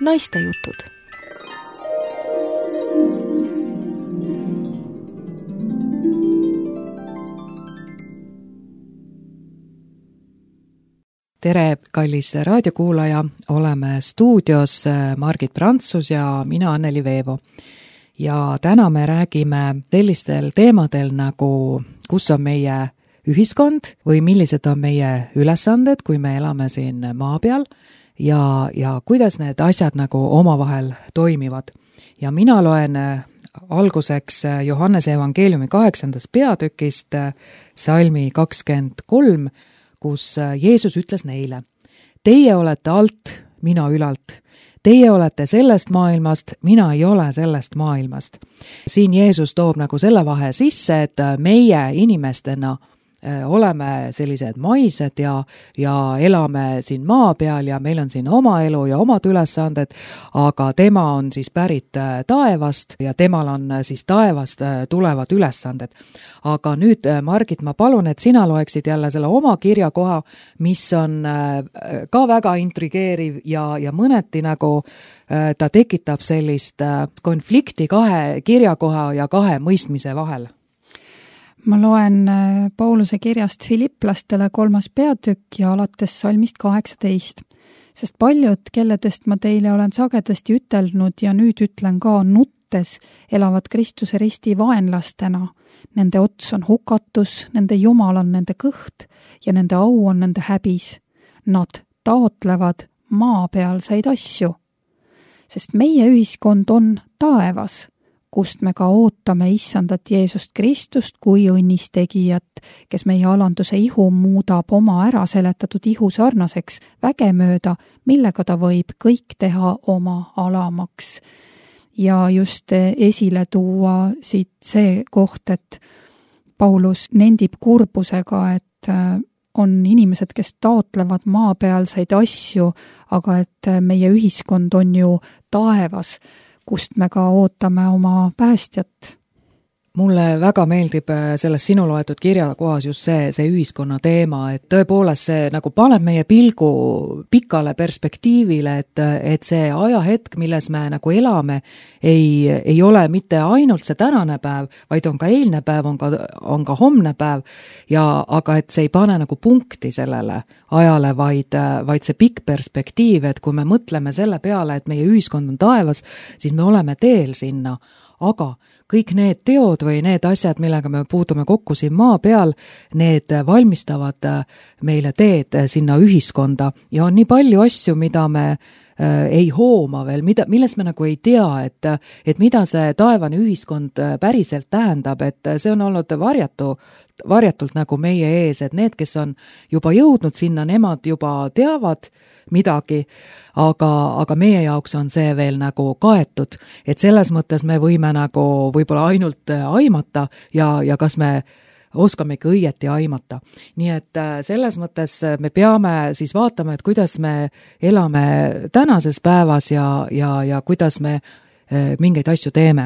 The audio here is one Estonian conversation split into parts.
Naistejutud. Tere, kallis raadiokuulaja, oleme stuudios Margit Prantsus ja mina Anneli Veevo. Ja täna me räägime sellistel teemadel nagu kus on meie ühiskond või millised on meie ülesanded, kui me elame siin maa peal ja kuidas need asjad nagu omavahel toimivad. Ja mina loen alguseks Johannese evangeeliumi 8. peatükist salmi 23, kus Jeesus ütles neile: Teie olete alt, mina ülalt. Teie olete sellest maailmast, mina ei ole sellest maailmast. Siin Jeesus toob nagu selle vahe sisse, et meie inimestena oleme sellised maised ja elame siin maa peal ja meil on siin oma elu ja omad ülesanded, aga tema on siis pärit taevast ja temal on siis taevast tulevad ülesanded. Aga nüüd, Margit, ma palun, et sina loeksid jälle selle oma kirjakoha, mis on ka väga intrigeeriv ja mõneti nagu ta tekitab sellist konflikti kahe kirjakoha ja kahe mõistmise vahel. Ma loen Pauluse kirjast Filipplastele 3. peatükk ja alates salmist 18. Sest paljud, kelledest ma teile olen sagedasti ütelnud ja nüüd ütlen ka nuttes, elavad Kristuse risti vaenlastena. Nende ots on hukatus, nende jumal on nende kõht ja nende au on nende häbis. Nad taotlevad maapealseid asju. Sest meie ühiskond on taevas, kust me ka ootame issandat Jeesust Kristust kui õnnistegijat, kes meie alanduse ihu muudab oma ära seletatud ihu sarnaseks vägemööda, millega ta võib kõik teha oma alamaks. Ja just esile tuua siit see koht, et Paulus nendib kurbusega, et on inimesed, kes taotlevad maapealseid asju, aga et meie ühiskond on ju taevas, kust me ka ootame oma päästjat. Mulle väga meeldib selles sinu loetud kirjakohas just see ühiskonna teema, et tõepoolest see nagu paneb meie pilgu pikale perspektiivile, et see ajahetk, milles me nagu elame, ei ole mitte ainult see tänane päev, vaid on ka eilne päev, on ka homne päev, aga et see ei pane nagu punkti sellele ajale, vaid see pikk perspektiiv, et kui me mõtleme selle peale, et meie ühiskond on taevas, siis me oleme teel sinna, aga kõik need teod või need asjad, millega me puutume kokku siin maa peal, need valmistavad meile teed sinna ühiskonda ja on nii palju asju, mida me ei hooma veel, millest me nagu ei tea, et mida see taevane ühiskond päriselt tähendab, et see on olnud varjatult nagu meie ees, et need, kes on juba jõudnud sinna, nemad juba teavad midagi, aga meie jaoks on see veel nagu kaetud, et selles mõttes me võime nagu võib-olla ainult aimata ja kas me oskame ikka õieti aimata. Nii et selles mõttes me peame siis vaatama, et kuidas me elame tänases päevas ja kuidas me mingeid asju teeme.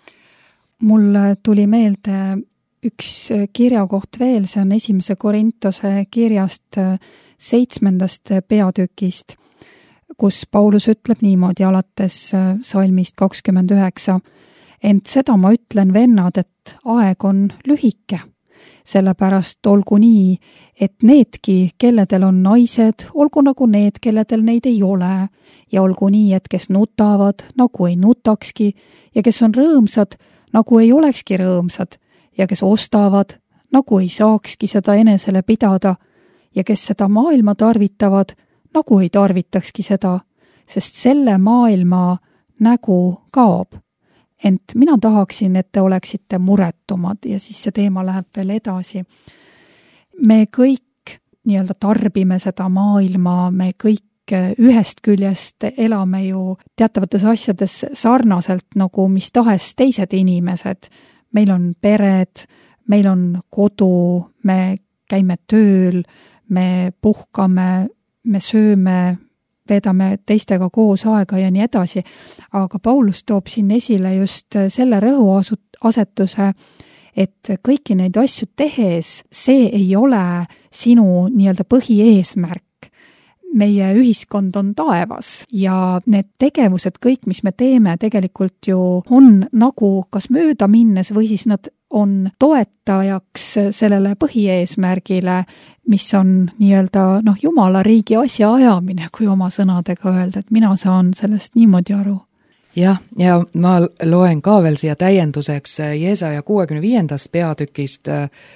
Mul tuli meelde üks kirjakoht veel, see on 1. Korintuse kirjast 7. peatükist, kus Paulus ütleb niimoodi alates salmist 29. Ent seda ma ütlen, vennad, et aeg on lühike. Sellepärast olgu nii, et needki, kelledel on naised, olgu nagu need, kelledel neid ei ole, ja olgu nii, et kes nutavad, nagu ei nutakski, ja kes on rõõmsad, nagu ei olekski rõõmsad, ja kes ostavad, nagu ei saakski seda enesele pidada, ja kes seda maailma tarvitavad, nagu ei tarvitakski seda, sest selle maailma nägu kaob. Ent mina tahaksin, et te oleksite muretumad ja siis see teema läheb veel edasi. Me kõik nii-öelda tarbime seda maailma, me kõik ühest küljest elame ju teatavates asjades sarnaselt nagu mis tahes teised inimesed. Meil on pered, meil on kodu, me käime tööl, me puhkame, me sööme, veedame teistega koos aega ja nii edasi, aga Paulus toob siin esile just selle rõhuasetuse, et kõiki neid asju tehes, see ei ole sinu nii-öelda põhieesmärk. meie ühiskond on taevas ja need tegevused, kõik, mis me teeme, tegelikult ju on nagu kas mööda minnes või siis nad on toetajaks sellele põhieesmärgile, mis on nii-öelda Jumala riigi asja ajamine, kui oma sõnadega öelda, et mina saan sellest niimoodi aru. Jah, ja ma loen ka veel siia täienduseks Jeesaja 65. peatükist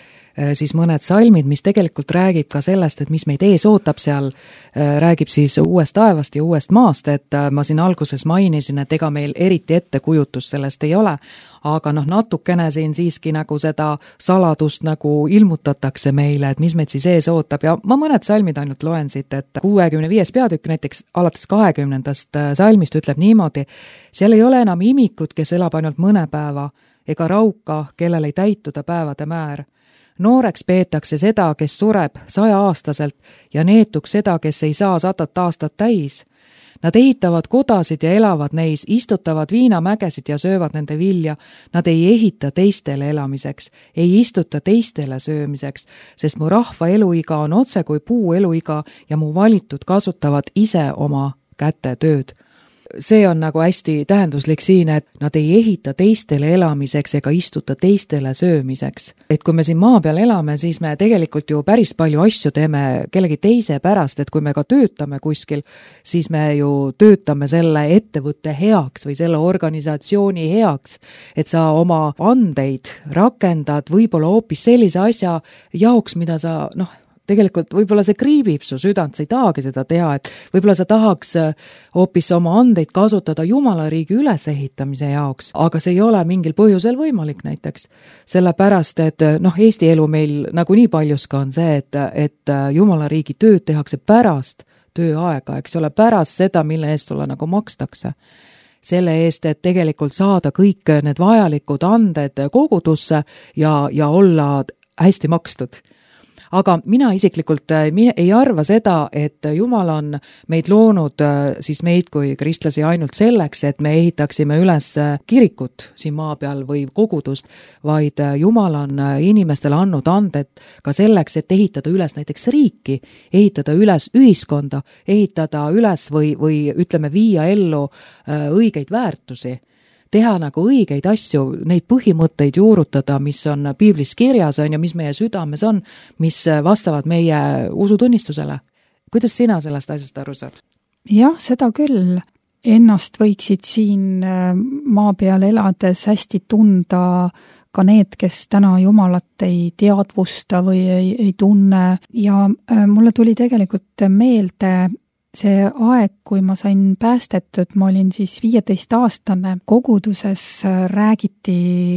siis mõned salmid, mis tegelikult räägib ka sellest, et mis meid ees ootab seal, räägib siis uuest taevast ja uuest maast, et ma siin alguses mainisin, et ega meil eriti ettekujutust sellest ei ole, aga natukene siin siiski nagu seda saladust nagu ilmutatakse meile, et mis meid siis ees ootab ja ma mõned salmid ainult loen siit, et 65. peatükk näiteks alates 20. salmist ütleb niimoodi, seal ei ole enam imikut, kes elab ainult mõne päeva, ega rauka, kellel ei täituda päevade määr. Nooreks peetakse seda, kes sureb 100-aastaselt ja neetuks seda, kes ei saa 100 aastat täis. Nad ehitavad kodasid ja elavad neis, istutavad viinamägesid ja söövad nende vilja. Nad ei ehita teistele elamiseks, ei istuta teistele söömiseks, sest mu rahva eluiga on otse kui puu eluiga ja mu valitud kasutavad ise oma käte tööd. See on nagu hästi tähenduslik siin, et nad ei ehita teistele elamiseks ega istuta teistele söömiseks. Et kui me siin maa peal elame, siis me tegelikult ju päris palju asju teeme kellegi teise pärast, et kui me ka töötame kuskil, siis me ju töötame selle ettevõtte heaks või selle organisatsiooni heaks, et sa oma andeid rakendad võib-olla hoopis sellise asja jaoks, mida sa tegelikult võib-olla see kriibib su südant, sa ei tahagi seda teha, et võib-olla sa tahaks hoopis oma andeid kasutada Jumala riigi ülesehitamise jaoks, aga see ei ole mingil põhjusel võimalik näiteks. Sellepärast, et Eesti elu meil nagu nii paljuski on see, et Jumala riigi tööd tehakse pärast tööaega, eks ole, pärast seda, mille eest sulle nagu makstakse. Selle eest, et tegelikult saada kõik need vajalikud anded kogudusse ja olla hästi makstud. Aga mina isiklikult ei arva seda, et Jumal on meid loonud siis meid kui kristlasi ainult selleks, et me ehitaksime üles kirikut siin maa peal või kogudust, vaid Jumal on inimestele andnud anded ka selleks, et ehitada üles näiteks riiki, ehitada üles ühiskonda, ehitada üles või ütleme viia ellu õigeid väärtusi. Teha nagu õigeid asju, neid põhimõtteid juurutada, mis on piiblis kirjas on ja mis meie südames on, mis vastavad meie usutunnistusele. Kuidas sina sellest asjast aru saad? Jah, seda küll. Ennast võiksid siin maa peal elades hästi tunda ka need, kes täna Jumalat ei teadvusta või ei tunne. Ja mulle tuli tegelikult meelde see aeg, kui ma sain päästetud, ma olin siis 15-aastane, koguduses räägiti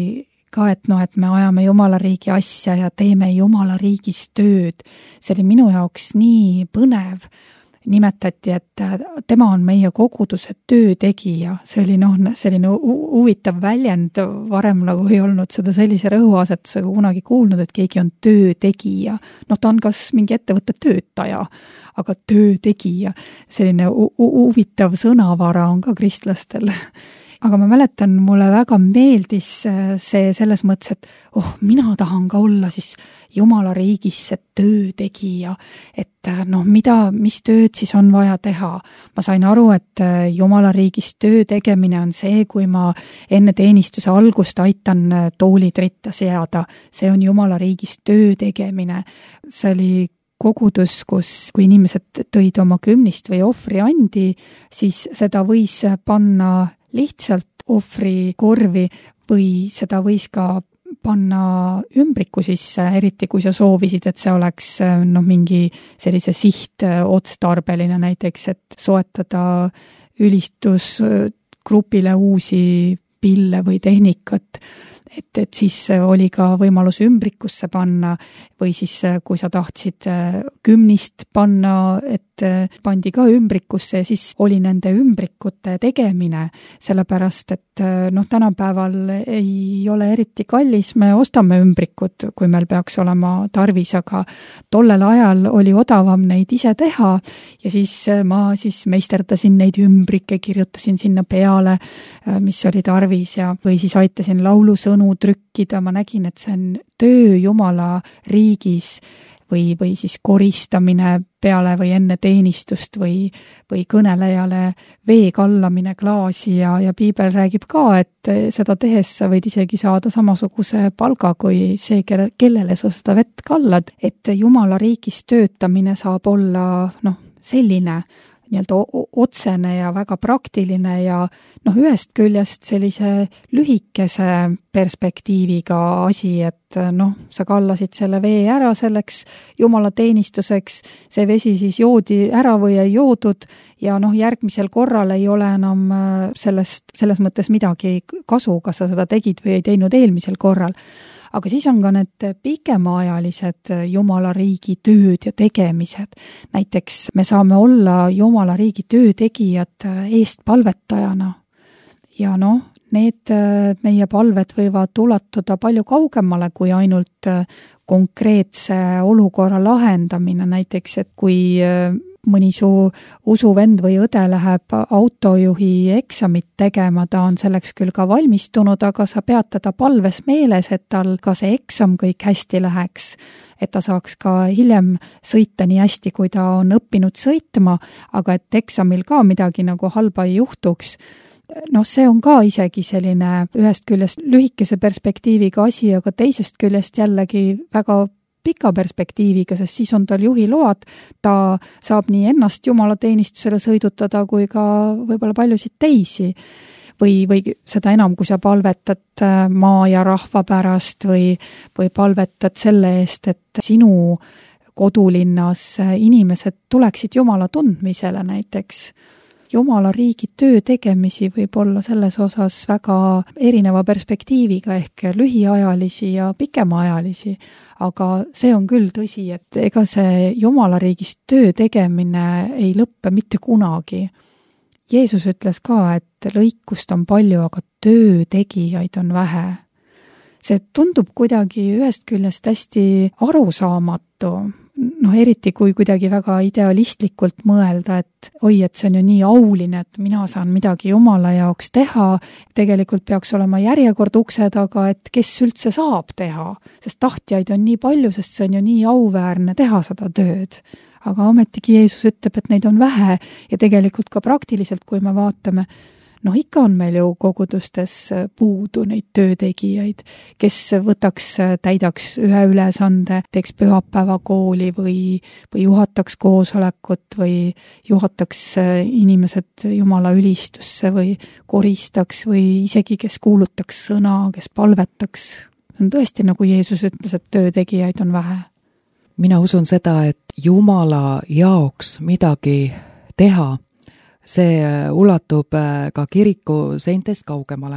ka, et me ajame Jumala riigi asja ja teeme Jumala riigis tööd. See oli minu jaoks nii põnev. Nimetati, et tema on meie koguduse töötegija. See oli selline huvitav väljend, varem nagu ei olnud seda sellise rõhuasetusega kunagi kuulnud, et keegi on töötegija. Ta on kas mingi ettevõtte töötaja, aga töötegija. Selline huvitav sõnavara on ka kristlastel. Aga ma mäletan, mulle väga meeldis see selles mõttes, et mina tahan ka olla siis Jumala riigis see töötegija, et mis tööd siis on vaja teha. Ma sain aru, et Jumala riigis töö tegemine on see, kui ma enne teenistuse algust aitan toolid ritta seada. See on Jumala riigis töö tegemine. See oli kogudus, kui inimesed tõid oma kümnist või ohvriandi, siis seda võis panna lihtsalt ohvrikorvi või seda võis ka panna ümbriku sisse, eriti kui sa soovisid, et see oleks mingi sellise sihtotstarbeline näiteks, et soetada ülistusgrupile uusi pille või tehnikat. Et siis oli ka võimalus ümbrikusse panna või siis kui sa tahtsid kümnist panna, et pandi ka ümbrikusse ja siis oli nende ümbrikute tegemine, sellepärast et tänapäeval ei ole eriti kallis, me ostame ümbrikud, kui meil peaks olema tarvis, aga tollel ajal oli odavam neid ise teha ja siis ma meisterdasin neid ümbrikke, kirjutasin sinna peale, mis oli tarvis või siis aitasin laulusõnu trükkida, ma nägin, et see on töö Jumala riigis, või siis koristamine peale või enne teenistust või kõnelejale vee kallamine klaasi ja piibel räägib ka, et seda tehes sa võid isegi saada samasuguse palga kui see, kellele sa seda vett kallad, et Jumala riigis töötamine saab olla selline nii-öelda otsene ja väga praktiline ja ühest küljest sellise lühikese perspektiiviga asi, et sa kallasid selle vee ära selleks Jumala teenistuseks, see vesi siis joodi ära või ei joodud ja järgmisel korral ei ole enam selles mõttes midagi kasu, kas sa seda tegid või ei teinud eelmisel korral. Aga siis on ka need pikemaajalised Jumala riigi tööd ja tegemised. Näiteks me saame olla Jumala riigi töötegijad eestpalvetajana. Ja need meie palved võivad ulatuda palju kaugemale kui ainult konkreetse olukorra lahendamine. Näiteks, et kui mõni su usuvend või õde läheb autojuhi eksamit tegema, ta on selleks küll ka valmistunud, aga sa pead teda palves meeles, et tal ka see eksam kõik hästi läheks, et ta saaks ka hiljem sõita nii hästi, kui ta on õppinud sõitma, aga et eksamil ka midagi halba ei juhtuks. See on ka isegi selline ühest küljest lühikese perspektiiviga asi, aga teisest küljest jällegi väga pika perspektiiviga, sest siis on tal juhiload, ta saab nii ennast Jumala teenistusele sõidutada kui ka võib-olla paljusid teisi. Või seda enam, kui sa palvetad maa ja rahva pärast või palvetad selle eest, et sinu kodulinnas inimesed tuleksid Jumala tundmisele näiteks. Jumala riigi töö tegemisi võib olla selles osas väga erineva perspektiiviga ehk lühiajalisi ja pikemaajalisi, aga see on küll tõsi, et ega see Jumala riigis töö tegemine ei lõppe mitte kunagi. Jeesus ütles ka, et lõikust on palju, aga töö tegijaid on vähe. See tundub kuidagi ühest küljest hästi arusaamatu, eriti kui kuidagi väga idealistlikult mõelda, et et see on ju nii auline, et mina saan midagi Jumala jaoks teha, tegelikult peaks olema järjekord ukse taga, et kes üldse saab teha, sest tahtjaid on nii palju, sest see on ju nii auväärne teha seda tööd. Aga ometigi Jeesus ütleb, et neid on vähe ja tegelikult ka praktiliselt, kui me vaatame, ikka on meil ju kogudustes puudu neid töötegijaid, kes täidaks ühe ülesande, teeks pühapäevakooli või juhataks koosolekut või juhataks inimesed Jumala ülistusse või koristaks või isegi kes kuulutaks sõna, kes palvetaks. See on tõesti, nagu Jeesus ütles, et töötegijaid on vähe. Mina usun seda, et Jumala jaoks midagi teha, see ulatub ka kiriku seintest kaugemale.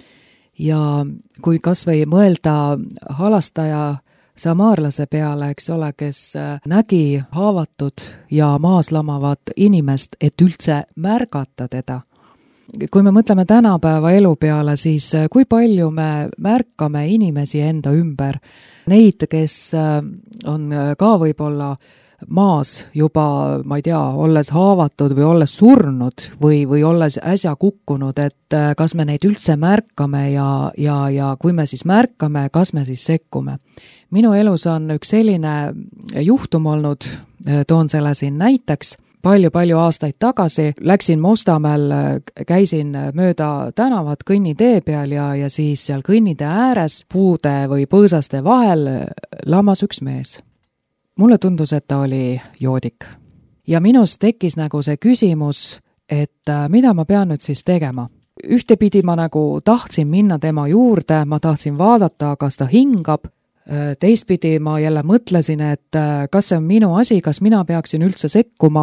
Ja kui kas või mõelda halastaja samaarlase peale, eks ole, kes nägi haavatud ja maas lamavat inimest, et üldse märgata teda. Kui me mõtleme tänapäeva elu peale, siis kui palju me märkame inimesi enda ümber, neid, kes on ka võib-olla maas juba, ma ei tea, olles haavatud või olles surnud või olles äsja kukkunud, et kas me neid üldse märkame ja kui me siis märkame, kas me siis sekkume. Minu elus on üks selline juhtum olnud, toon selle siin näiteks. Palju aastaid tagasi läksin Mustamäel, käisin mööda tänavat kõnnitee peal ja siis seal kõnnitee ääres puude või põõsaste vahel lamas üks mees. Mulle tundus, et ta oli joodik. Ja minus tekkis nagu see küsimus, et mida ma pean nüüd siis tegema. Ühtepidi ma nagu tahtsin minna tema juurde, ma tahtsin vaadata, kas ta hingab. Teistpidi ma jälle mõtlesin, et kas see on minu asi, kas mina peaksin üldse sekkuma.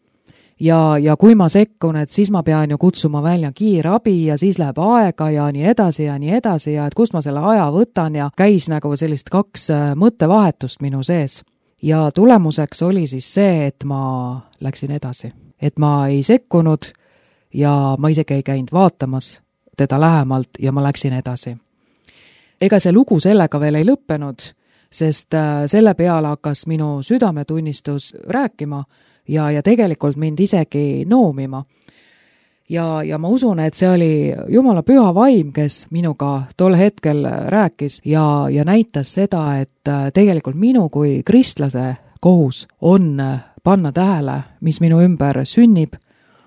Ja kui ma sekkun, et siis ma pean ju kutsuma välja kiirabi ja siis läheb aega ja nii edasi ja et kust ma selle aja võtan ja käis nagu sellist 2 mõttevahetust minu sees. Ja tulemuseks oli siis see, et ma läksin edasi. Et ma ei sekkunud ja ma isegi ei käinud vaatamas teda lähemalt ja ma läksin edasi. Ega see lugu sellega veel ei lõppenud, sest selle peale hakkas minu südametunnistus rääkima ja tegelikult mind isegi noomima. ja ma usun, et see oli Jumala püha vaim, kes minuga tol hetkel rääkis ja näitas seda, et tegelikult minu kui kristlase kohus on panna tähele, mis minu ümber sünnib.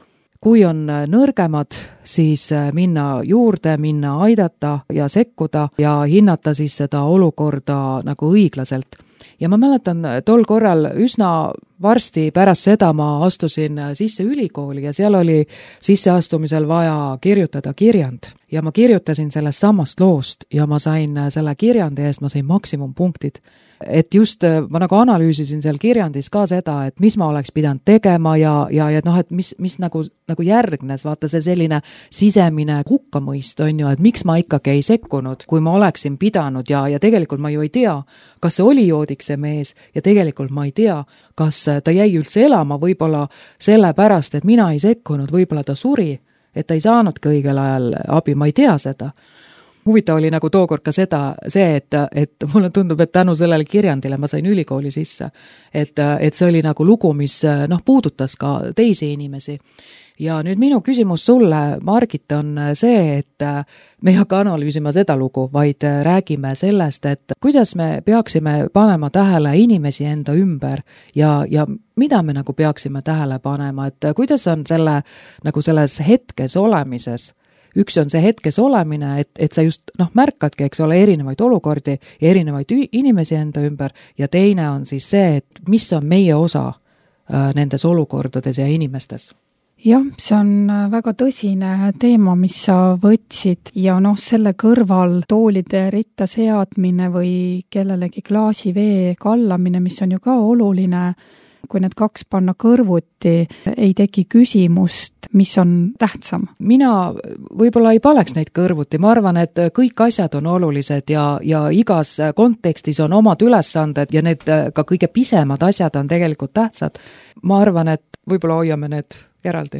Kui on nõrgemad, siis minna juurde, minna aidata ja sekkuda ja hinnata siis seda olukorda nagu õiglaselt. Ja ma mäletan, tol korral üsna varsti pärast seda ma astusin sisse ülikooli ja seal oli sisseastumisel vaja kirjutada kirjand. Ja ma kirjutasin sellest samast loost ja ma sain selle kirjandi eest, ma sain maksimumpunktid. Et just ma nagu analüüsisin seal kirjandis ka seda, et mis ma oleks pidanud tegema ja noh, et mis nagu järgnes, vaata see selline sisemine hukkamõist on ju, et miks ma ikkagi ei sekkunud, kui ma oleksin pidanud ja tegelikult ma ju ei tea, kas see oli joodik see mees ja tegelikult ma ei tea, kas ta jäi üldse elama võib-olla sellepärast, et mina ei sekkunud, võib-olla ta suri, et ta ei saanudki õigel ajal abi, ma ei tea seda. Huvitav oli nagu tookord ka see, et mulle tundub, et tänu sellele kirjandile ma sain ülikooli sisse. Et see oli nagu lugu, mis puudutas ka teisi inimesi. Ja nüüd minu küsimus sulle, Margit, on see, et me ei hakka analüüsima seda lugu, vaid räägime sellest, et kuidas me peaksime panema tähele inimesi enda ümber ja mida me nagu peaksime tähele panema, et kuidas on nagu selles hetkes olemises. Üks on see hetkes olemine, et sa just märkadki, eks ole, erinevaid olukordi ja erinevaid inimesi enda ümber ja teine on siis see, et mis on meie osa nendes olukordades ja inimestes. Jah, see on väga tõsine teema, mis sa võtsid ja selle kõrval toolide ritta seadmine või kellelegi klaasi vee kallamine, mis on ju ka oluline, kui need kaks panna kõrvuti, ei teki küsimust, mis on tähtsam. Mina võib-olla ei paneks neid kõrvuti, ma arvan, et kõik asjad on olulised ja igas kontekstis on omad ülesanded ja need ka kõige pisemad asjad on tegelikult tähtsad. Ma arvan, et võib-olla hoiame need eraldi.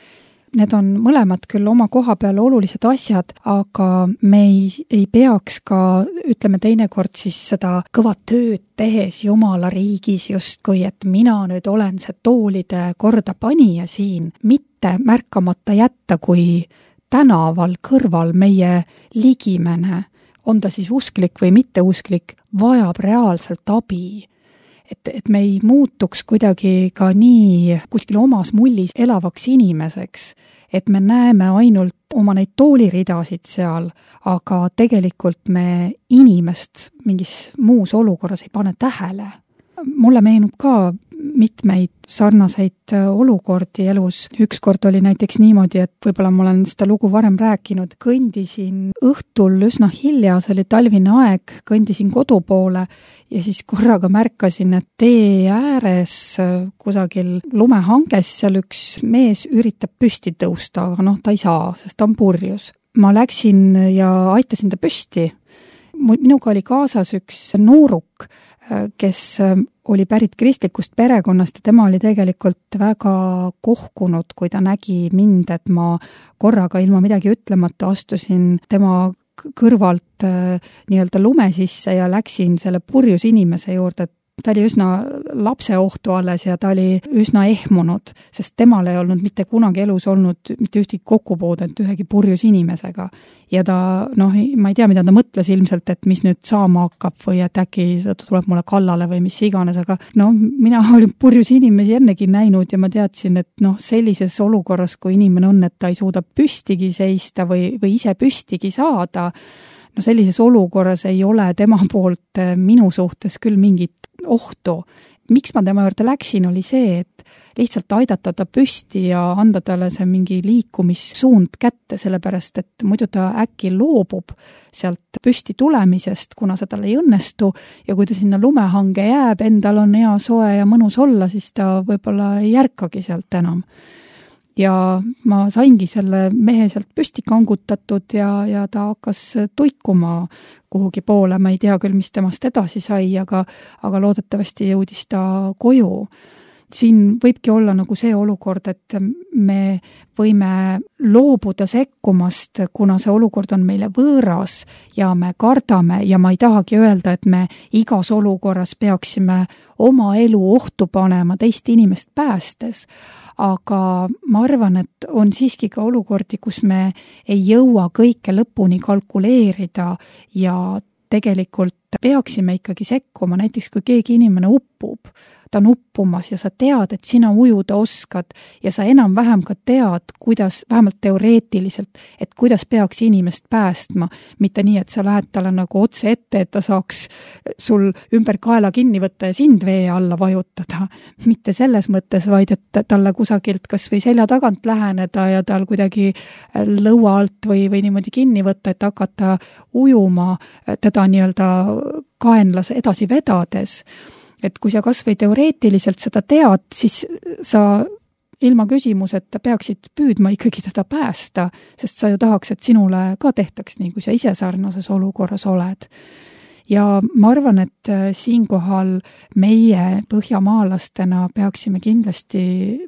Need on mõlemad küll oma koha peal olulised asjad, aga me ei peaks ka, ütleme teinekord siis seda kõva tööd tehes Jumala riigis justkui, et mina nüüd olen see toolide korda panija siin, mitte märkamata jätta, kui tänaval kõrval meie ligimene, on ta siis usklik või mitteusklik, vajab reaalselt abi. Et me ei muutuks kuidagi ka nii kuskil omas mullis elavaks inimeseks, et me näeme ainult oma neid tooliridasid seal, aga tegelikult me inimest mingis muus olukorras ei pane tähele. Mulle meenub ka mitmeid sarnaseid olukordi elus. Ükskord oli näiteks niimoodi, et võib-olla ma olen seda lugu varem rääkinud. Kõndisin õhtul üsna hilja, see oli talvine aeg, kõndisin kodu poole ja siis korraga märkasin, et tee ääres kusagil lumehanges seal üks mees üritab püsti tõusta, aga ta ei saa, sest ta on purjus. Ma läksin ja aitasin ta püsti. Minuga oli kaasas üks nooruk, kes oli pärit kristlikust perekonnast ja tema oli tegelikult väga kohkunud, kui ta nägi mind, et ma korraga ilma midagi ütlemata astusin tema kõrvalt nii-öelda lume sisse ja läksin selle purjus inimese juurde. Ta oli üsna lapseohtu alles ja ta oli üsna ehmunud, sest temal ei olnud mitte kunagi elus olnud mitte ühtegi kokkupuudet ühegi purjus inimesega. Ja ta, ma ei tea, mida ta mõtles ilmselt, et mis nüüd saama hakkab või et äkki ta tuleb mulle kallale või mis iganes, aga mina olin purjus inimesi ennegi näinud ja ma teadsin, et sellises olukorras, kui inimene on, et ta ei suuda püstigi seista või ise püstigi saada, sellises olukorras ei ole tema poolt minu suhtes küll mingit ohtu. Miks ma tema juurde läksin, oli see, et lihtsalt aidata ta püsti ja anda talle see mingi liikumissuund kätte, sellepärast et muidu ta äkki loobub sealt püsti tulemisest, kuna see tal ei õnnestu ja kui ta sinna lumehange jääb, endal on hea soe ja mõnus olla, siis ta võib-olla ei järkagi sealt enam. Ja ma saingi selle mehe sealt püsti kangutatud ja ta hakkas tuikuma kuhugi poole, ma ei tea küll, mis temast edasi sai, aga loodetavasti jõudis ta koju. Siin võibki olla nagu see olukord, et me võime loobuda sekkumast, kuna see olukord on meile võõras ja me kardame ja ma ei tahagi öelda, et me igas olukorras peaksime oma elu ohtu panema teist inimest päästes. aga ma arvan, et on siiski ka olukordi, kus me ei jõua kõike lõpuni kalkuleerida ja tegelikult peaksime ikkagi sekkuma, näiteks kui keegi inimene uppub, ta on uppumas ja sa tead, et sina ujuda oskad ja sa enam-vähem ka tead, kuidas, vähemalt teoreetiliselt, et kuidas peaks inimest päästma, mitte nii, et sa lähed talle nagu otse ette, et ta saaks sul ümber kaela kinni võtta ja sind vee alla vajutada. Mitte selles mõttes, vaid et talle kusagilt kas või selja tagant läheneda ja tal kuidagi lõua alt või niimoodi kinni võtta, et hakata ujuma teda nii-öelda kaenlas edasi vedades. Et kui sa kas või teoreetiliselt seda tead, siis sa ilma küsimuseta peaksid püüdma ikkagi teda päästa, sest sa ju tahaks, et sinule ka tehtaks nii, kui sa ise sarnases olukorras oled. Ja ma arvan, et siinkohal meie põhjamaalastena peaksime kindlasti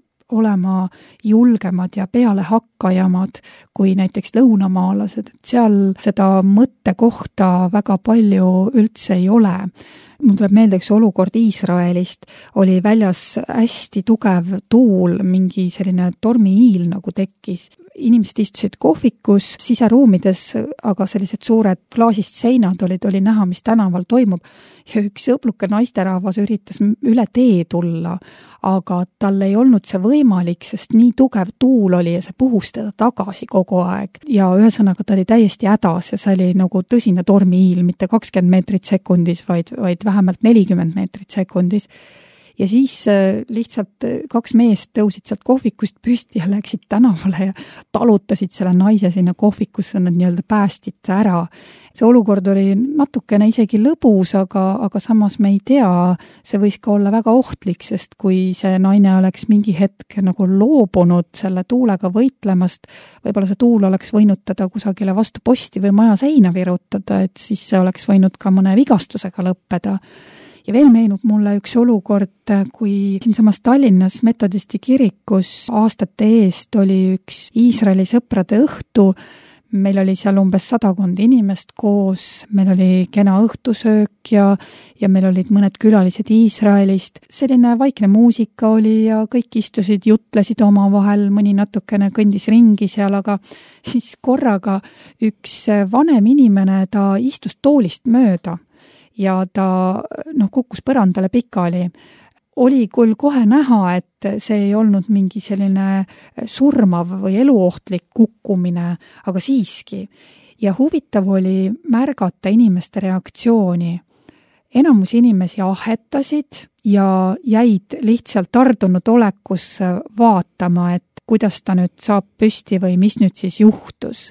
olema julgemad ja pealehakkajamad kui näiteks lõunamaalased, et seal seda mõttekohta väga palju üldse ei ole. Mul tuleb meelde üks olukord Iisraelist, oli väljas hästi tugev tuul, mingi selline tormihiil nagu tekkis. Inimesed istusid kohvikus, siseruumides, aga sellised suured klaasist seinad oli näha, mis tänaval toimub. Ja üks õbluke naisterahvas üritas üle tee tulla, aga tal ei olnud see võimalik, sest nii tugev tuul oli ja see puhus teda tagasi kogu aeg. Ja ühesõnaga ta oli täiesti hädas ja see oli nagu tõsine tormihiil, mitte 20 meetrit sekundis, vaid vähemalt 40 meetrit sekundis. Ja siis lihtsalt 2 meest tõusid sealt kohvikust püsti ja läksid tänavale ja talutasid selle naise sinna kohvikusse, nad nii-öelda päästid ära. See olukord oli natukene isegi lõbus, aga samas me ei tea, see võis ka olla väga ohtlik, sest kui see naine oleks mingi hetk nagu loobunud selle tuulega võitlemast, võib-olla see tuul oleks võinud teda kusagile vastu posti või maja seina virutada, et siis see oleks võinud ka mõne vigastusega lõppeda. Ja veel meenub mulle üks olukord, kui siinsamas Tallinnas metodisti kirikus aastate eest oli üks Iisraeli sõprade õhtu. Meil oli seal umbes 100 inimest koos, meil oli kena õhtusöök ja meil olid mõned külalised Iisraelist. Selline vaikne muusika oli ja kõik istusid, jutlesid omavahel, mõni natukene kõndis ringi seal, aga siis korraga üks vanem inimene, ta istus toolist mööda. Ja ta kukkus põrandale pikali. Oli küll kohe näha, et see ei olnud mingi selline surmav või eluohtlik kukkumine, aga siiski. Ja huvitav oli märgata inimeste reaktsiooni. Enamus inimesi ahetasid ja jäid lihtsalt tardunud olekus vaatama, et kuidas ta nüüd saab püsti või mis nüüd siis juhtus.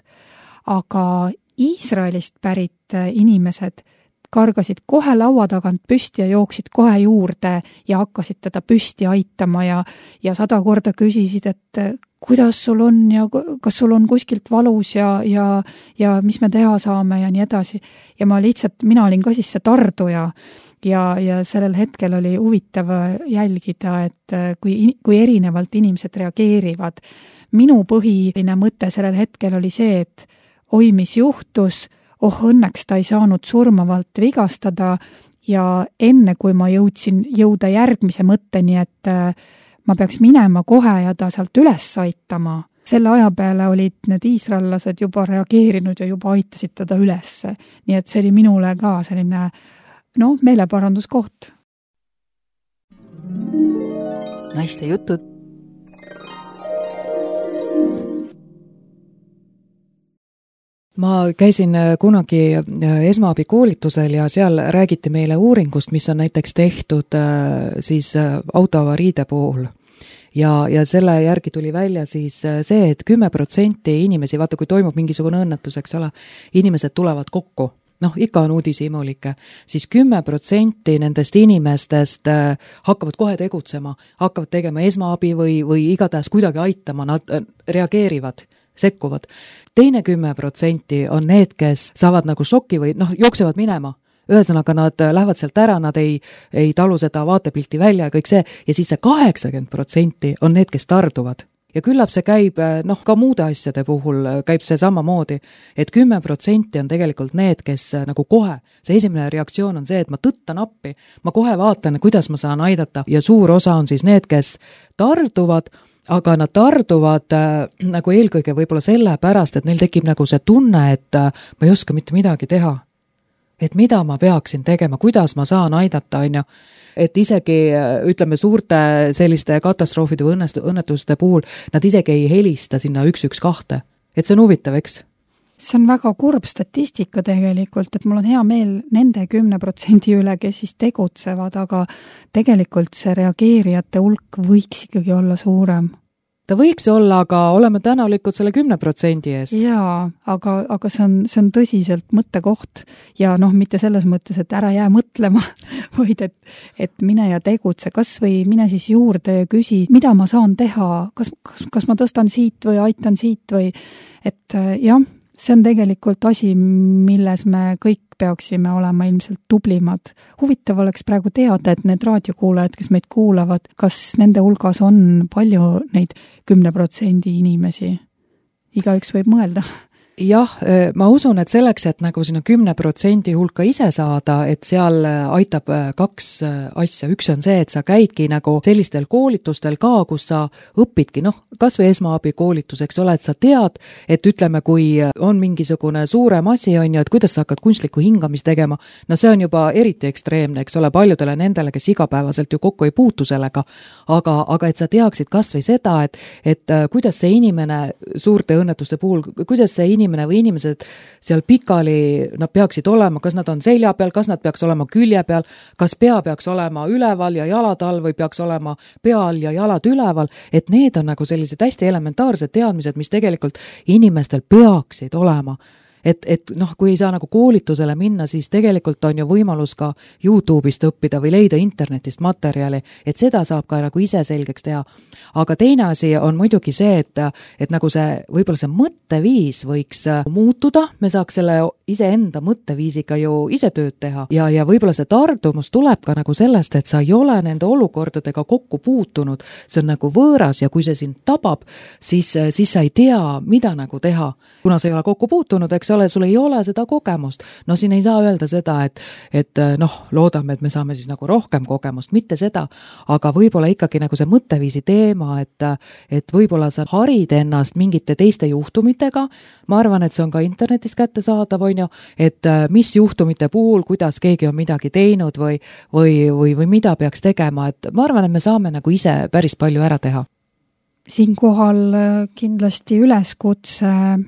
Aga Iisraelist pärit inimesed kargasid kohe laua tagant püsti ja jooksid kohe juurde ja hakkasid teda püsti aitama ja 100 korda küsisid, et kuidas sul on ja kas sul on kuskilt valus ja mis me teha saame ja nii edasi. Ja mina olin ka siis see tarduja ja sellel hetkel oli huvitav jälgida, et kui erinevalt inimesed reageerivad. Minu põhiline mõte sellel hetkel oli see, et oi, mis juhtus, õnneks ta ei saanud surmavalt vigastada ja enne kui ma jõudsin jõuda järgmise mõtteni, et ma peaks minema kohe ja ta sealt üles aitama. Selle aja peale olid need iisraellased juba reageerinud ja juba aitasid teda üles. Nii et see oli minule ka selline meeleparanduskoht. Naiste jutud. Ma käisin kunagi esmaabikoolitusel ja seal räägiti meile uuringust, mis on näiteks tehtud siis autoavariide puhul. Ja selle järgi tuli välja siis see, et 10% inimesi, vaata kui toimub mingisugune õnnetus, eks ole, inimesed tulevad kokku. Ikka on uudishimulikke, siis 10% nendest inimestest hakkavad kohe tegutsema, hakkavad tegema esmaabi või igatahes kuidagi aitama, nad reageerivad, sekkuvad. Teine 10% on need, kes saavad nagu šoki või jooksevad minema. Ühesõnaga nad lähevad sealt ära, nad ei talu seda vaatepilti välja ja kõik see. Ja siis see 80% on need, kes tarduvad. Ja küllap see käib, ka muude asjade puhul käib see samamoodi, et 10% on tegelikult need, kes nagu kohe, see esimene reaktsioon on see, et ma tõttan appi, ma kohe vaatan, kuidas ma saan aidata ja suur osa on siis need, kes tarduvad, aga nad tarduvad nagu eelkõige võib-olla sellepärast, et neil tekib nagu see tunne, et ma ei oska mitte midagi teha. Et mida ma peaksin tegema, kuidas ma saan aidata, on ju. Et isegi, ütleme, suurte selliste katastroofide või õnnetuste puhul nad isegi ei helista sinna 112. Et see on huvitav, eks? See on väga kurb statistika tegelikult, et mul on hea meel nende 10% üle, kes siis tegutsevad, aga tegelikult see reageerijate hulk võiks ikkagi olla suurem. Ta võiks olla, aga oleme tänulikud selle 10% eest. Jaa, aga see on tõsiselt mõttekoht ja mitte selles mõttes, et ära jää mõtlema, vaid et mine ja tegutse, kas või mine siis juurde ja küsi, mida ma saan teha, kas ma tõstan siit või aitan siit või et jah, see on tegelikult asi, milles me kõik peaksime olema ilmselt tublimad. Huvitav oleks praegu teada, et need raadiokuulajad, kes meid kuulavad, kas nende hulgas on palju neid 10% inimesi? Igaüks võib mõelda. Jah, ma usun, et selleks, et nagu sinna 10% hulka ise saada, et seal aitab 2 asja. Üks on see, et sa käidki nagu sellistel koolitustel ka, kus sa õpidki, kas või esmaabi koolitus, eks ole, et sa tead, et ütleme, kui on mingisugune suurem asi, on ju, et kuidas sa hakkad kunstlikku hingamist tegema, see on juba eriti ekstreemne, eks ole, paljudele nendele, kes igapäevaselt ju kokku ei puutu sellega, aga et sa teaksid kas või seda, et kuidas see inimene suurte õnnetuste puhul, kuidas see inimene või inimesed seal pikali nad peaksid olema, kas nad on selja peal, kas nad peaks olema külje peal, kas pea peaks olema üleval ja jalad all või peaks olema pea all ja jalad üleval, et need on nagu sellised hästi elementaarsed teadmised, mis tegelikult inimestel peaksid olema. Et kui ei saa nagu koolitusele minna, siis tegelikult on ju võimalus ka YouTube'ist õppida või leida internetist materjali, et seda saab ka nagu ise selgeks teha. Aga teine asi on muidugi see, et nagu see, võib-olla see mõtteviis võiks muutuda, me saaks selle iseenda mõtteviisiga ju ise tööd teha ja võib-olla see tardumus tuleb ka nagu sellest, et sa ei ole nende olukordadega kokku puutunud, see on nagu võõras ja kui see sind tabab, siis sa ei tea, mida nagu teha. Kuna sa ei ole kokku puutunud, eks ole, sul ei ole seda kogemust. Siin ei saa öelda seda, et loodame, et me saame siis nagu rohkem kogemust, mitte seda, aga võib-olla ikkagi nagu see mõtteviisi teema, et võib-olla sa harid ennast mingite teiste juhtumitega, ma arvan, et see on ka internetis kättesaadav, on ju, et mis juhtumite puhul, kuidas keegi on midagi teinud või mida peaks tegema, et ma arvan, et me saame nagu ise päris palju ära teha. Siinkohal kindlasti üleskutse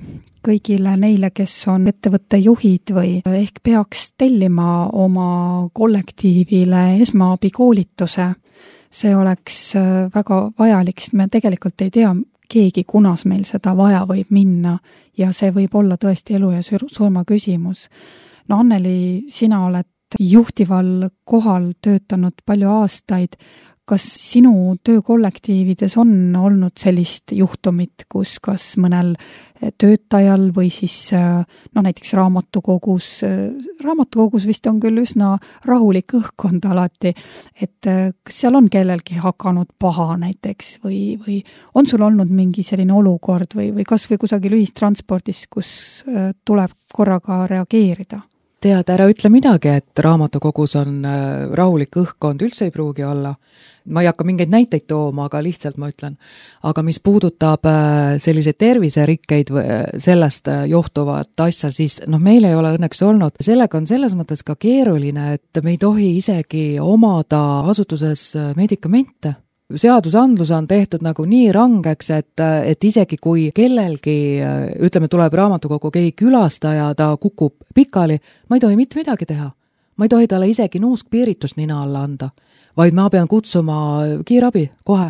kõigile neile, kes on ettevõtte juhid või ehk peaks tellima oma kollektiivile esmaabikoolituse. See oleks väga vajalik, sest me tegelikult ei tea keegi, kunas meil seda vaja võib minna ja see võib olla tõesti elu ja surma küsimus. Anneli, sina oled juhtival kohal töötanud palju aastaid. Kas sinu töökollektiivides on olnud sellist juhtumit, kus kas mõnel töötajal või siis näiteks raamatukogus vist on küll üsna rahulik õhkkond alati, et kas seal on kellelgi hakanud paha näiteks või on sul olnud mingi selline olukord või kas või kusagil ühistranspordis, kus tuleb korraga reageerida? Tead, ära ütle midagi, et raamatukogus on rahulik õhkkond, üldse ei pruugi olla. Ma ei hakka mingeid näiteid tooma, aga lihtsalt ma ütlen. Aga mis puudutab selliseid terviserikkeid sellest johtuvat asja, siis meil ei ole õnneks olnud. Sellega on selles mõttes ka keeruline, et me ei tohi isegi omada asutuses medikamente. Seadusandlus on tehtud nagu nii rangeks, et isegi kui kellelgi, ütleme, tuleb raamatukogu keegi külastaja, ta kukub pikali, ma ei tohi mitte midagi teha. Ma ei tohi talle isegi nuuskpiiritust nina alla anda, vaid ma pean kutsuma kiirabi kohe.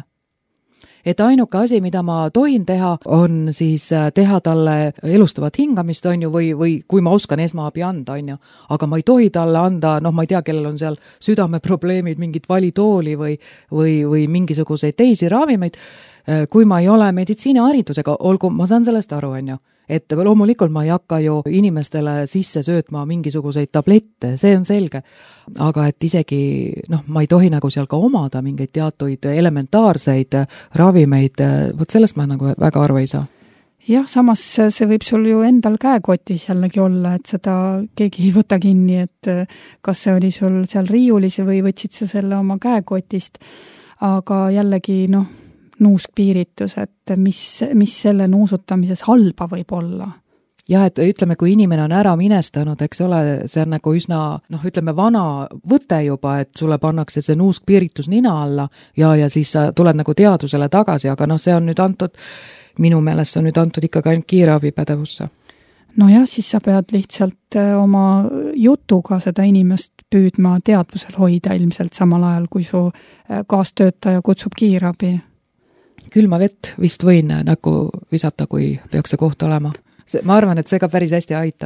Et ainuke asi, mida ma tohin teha, on siis teha talle elustavat hingamist, on ju, või kui ma oskan esmaabi anda, on ju. Aga ma ei tohi talle anda, ma ei tea, kellel on seal südameprobleemid, mingit valitooli või mingisuguseid teisi ravimeid, kui ma ei ole meditsiiniharidusega, olgu, ma saan sellest aru, on ju. Et loomulikult ma ei hakka ju inimestele sisse söötma mingisuguseid tablette, see on selge. Aga et isegi, ma ei tohi nagu seal ka omada mingeid teatuid elementaarseid ravimeid, vot sellest ma nagu väga aru ei saa. Jah, samas see võib sul ju endal käekotis jällegi olla, et seda keegi ei võta kinni, et kas see oli sul seal riiulis või võtsid sa selle oma käekotist, aga jällegi nuuskpiiritus, et mis selle nuusutamises halba võib olla? Jah, et ütleme, kui inimene on ära minestanud, eks ole, see on nagu üsna, ütleme, vana võte juba, et sulle pannakse see nuuskpiiritus nina alla ja siis sa tuled nagu teadusele tagasi, aga see on nüüd antud, minu meelest on nüüd antud ikkagi ainult kiirabipädevusse. Nojah, siis sa pead lihtsalt oma jutuga seda inimest püüdma teadvusel hoida ilmselt samal ajal, kui su kaastöötaja kutsub kiirabi. Külma vett vist võin näkku visata, kui peaks see koht olema. Ma arvan, et see ka päris hästi aitab.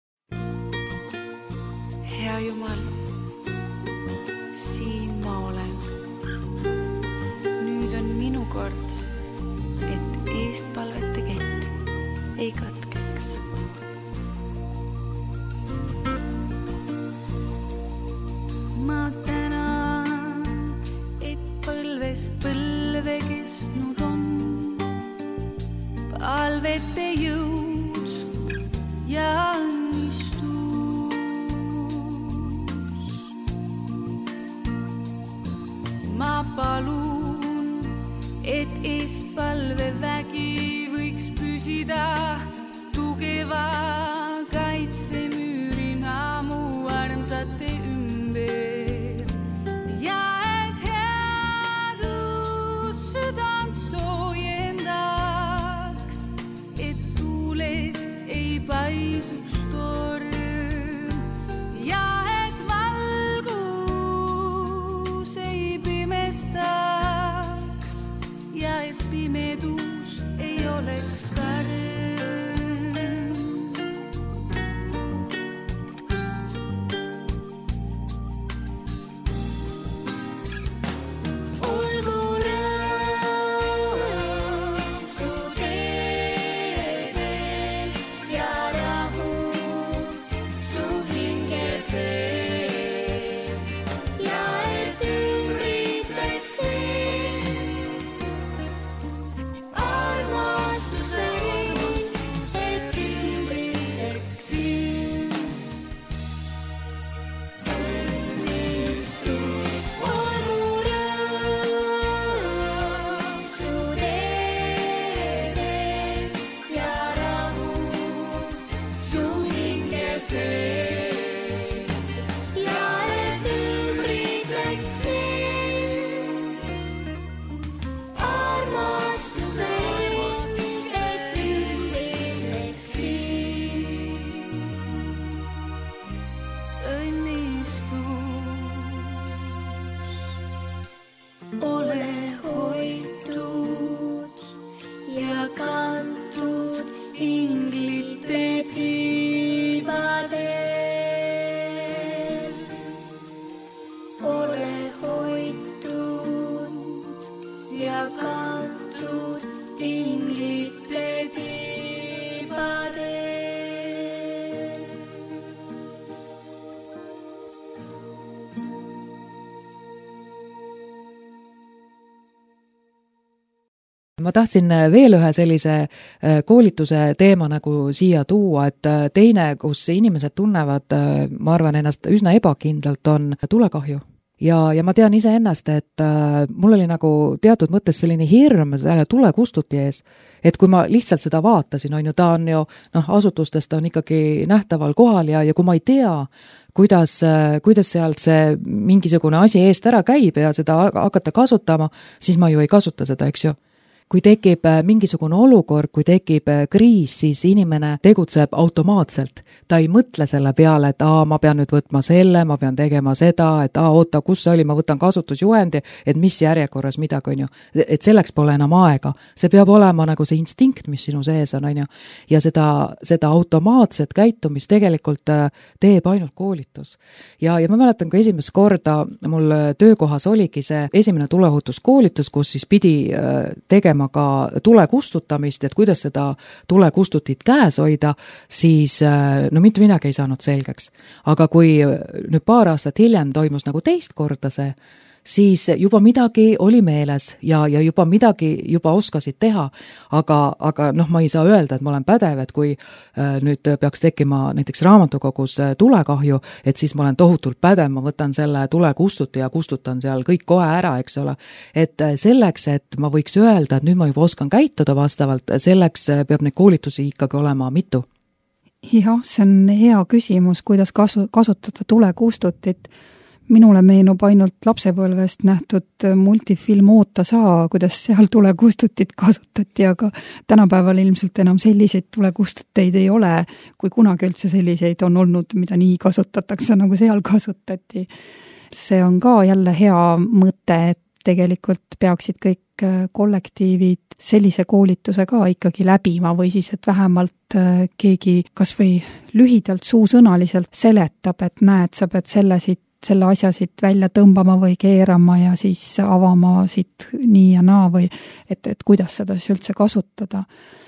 Hea Jumal, siin ma olen. Nüüd on minu kord, et eestpalvete kett ei katkeks. Ma tänan, et põlvest põlve kestnud on palvete jõud ja õnnistus. Ma palun, et eespalve vägi võiks püsida tugeva kaitsemüürina mu armsate ümber ja et headus südant soojendaks, et tuulest ei paisuks torm ja et valgus ei pimestaks ja et pimedus ei oleks karm. Ma tahtsin veel ühe sellise koolituse teema nagu siia tuua, et teine, kus inimesed tunnevad, ma arvan, ennast üsna ebakindlalt, on tulekahju. Ja ma tean ise ennast, et mul oli nagu teatud mõttes selline hirm selle tulekustuti ees, et kui ma lihtsalt seda vaatasin, ta on ju, asutustest on ikkagi nähtaval kohal ja kui ma ei tea, kuidas sealt see mingisugune asi eest ära käib ja seda hakata kasutama, siis ma ju ei kasuta seda, eks ju. Kui tekib mingisugune olukord, kui tekib kriis, siis inimene tegutseb automaatselt. Ta ei mõtle selle peale, et ma pean nüüd võtma selle, ma pean tegema seda, et oota, kus see oli, ma võtan kasutusjuhendi, et mis järjekorras midagi on ju. Et selleks pole enam aega. See peab olema nagu see instinkt, mis sinu sees on ju. Ja seda automaatset käitumist tegelikult teeb ainult koolitus. Ja ma mäletan, kui esimest korda mul töökohas oligi see esimene tuleohutuskoolitus, kus siis pidi tegema ka tule kustutamist, et kuidas seda tule kustutit käes hoida, siis mitte midagi ei saanud selgeks. Aga kui nüüd paar aastat hiljem toimus nagu teist korda see, siis juba midagi oli meeles ja juba midagi juba oskasid teha, aga noh, ma ei saa öelda, et ma olen pädev, et kui nüüd peaks tekkima näiteks raamatukogus tulekahju, et siis ma olen tohutult pädev, ma võtan selle tulekustuti ja kustutan seal kõik kohe ära, eks ole. Et selleks, et ma võiks öelda, et nüüd ma juba oskan käituda vastavalt, selleks peab neid koolitusi ikkagi olema mitu. Jah, see on hea küsimus, kuidas kasutada tulekustutit. Minule meenub ainult lapsepõlvest nähtud multifilm Oota saa, kuidas seal tulekustutit kasutati, aga tänapäeval ilmselt enam selliseid tulekustuteid ei ole, kui kunagi üldse selliseid on olnud, mida nii kasutatakse, nagu seal kasutati. See on ka jälle hea mõte, et tegelikult peaksid kõik kollektiivid sellise koolituse ka ikkagi läbima või siis, et vähemalt keegi kas või lühidalt suusõnaliselt seletab, et näed, sa pead selle asja siit välja tõmbama või keerama ja siis avama siit nii ja naa või et kuidas seda siis üldse kasutada.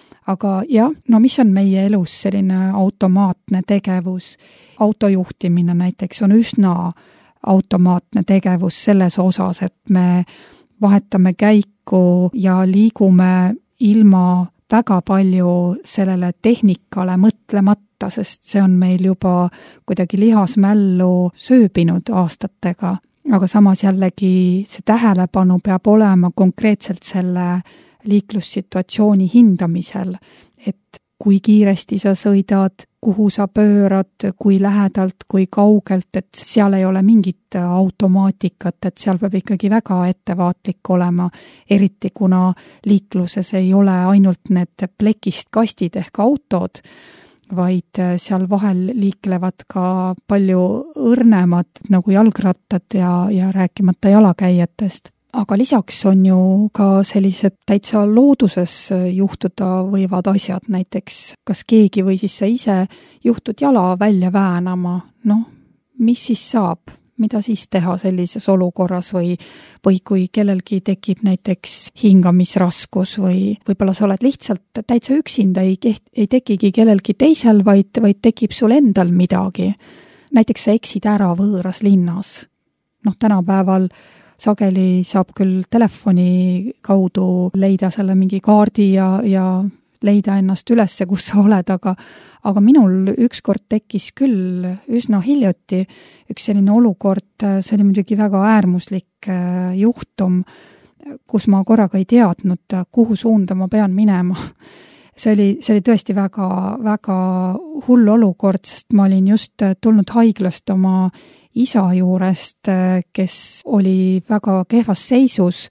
Aga jah, no mis on meie elus selline automaatne tegevus? Autojuhtimine näiteks on üsna automaatne tegevus selles osas, et me vahetame käiku ja liigume ilma väga palju sellele tehnikale mõtlemata, sest see on meil juba kuidagi lihasmällu sööbinud aastatega. Aga samas jällegi see tähelepanu peab olema konkreetselt selle liiklussituatsiooni hindamisel, et kui kiiresti sa sõidad, kuhu sa pöörad, kui lähedalt, kui kaugelt, et seal ei ole mingit automaatikat, et seal peab ikkagi väga ettevaatlik olema, eriti kuna liikluses ei ole ainult need plekist kastid ehk autod, vaid seal vahel liiklevad ka palju õrnemad nagu jalgrattad ja rääkimata jalakäijatest. Aga lisaks on ju ka sellised täitsa looduses juhtuda võivad asjad, näiteks kas keegi või siis sa ise juhtud jala välja väänama, noh, mis siis saab, mida siis teha sellises olukorras või kui kellelgi tekib näiteks hingamisraskus või võib-olla sa oled lihtsalt täitsa üksinda, ei tekigi kellelgi teisel, vaid tekib sul endal midagi. Näiteks sa eksid ära võõras linnas. Noh, tänapäeval sageli saab küll telefoni kaudu leida selle mingi kaardi ja leida ennast ülesse, kus sa oled, aga minul ükskord tekkis küll üsna hiljuti üks selline olukord, see oli muidugi väga äärmuslik juhtum, kus ma korraga ei teadnud, kuhu suunda ma pean minema. See oli tõesti väga, väga hull olukord, sest ma olin just tulnud haiglast oma isa juurest, kes oli väga kehvas seisus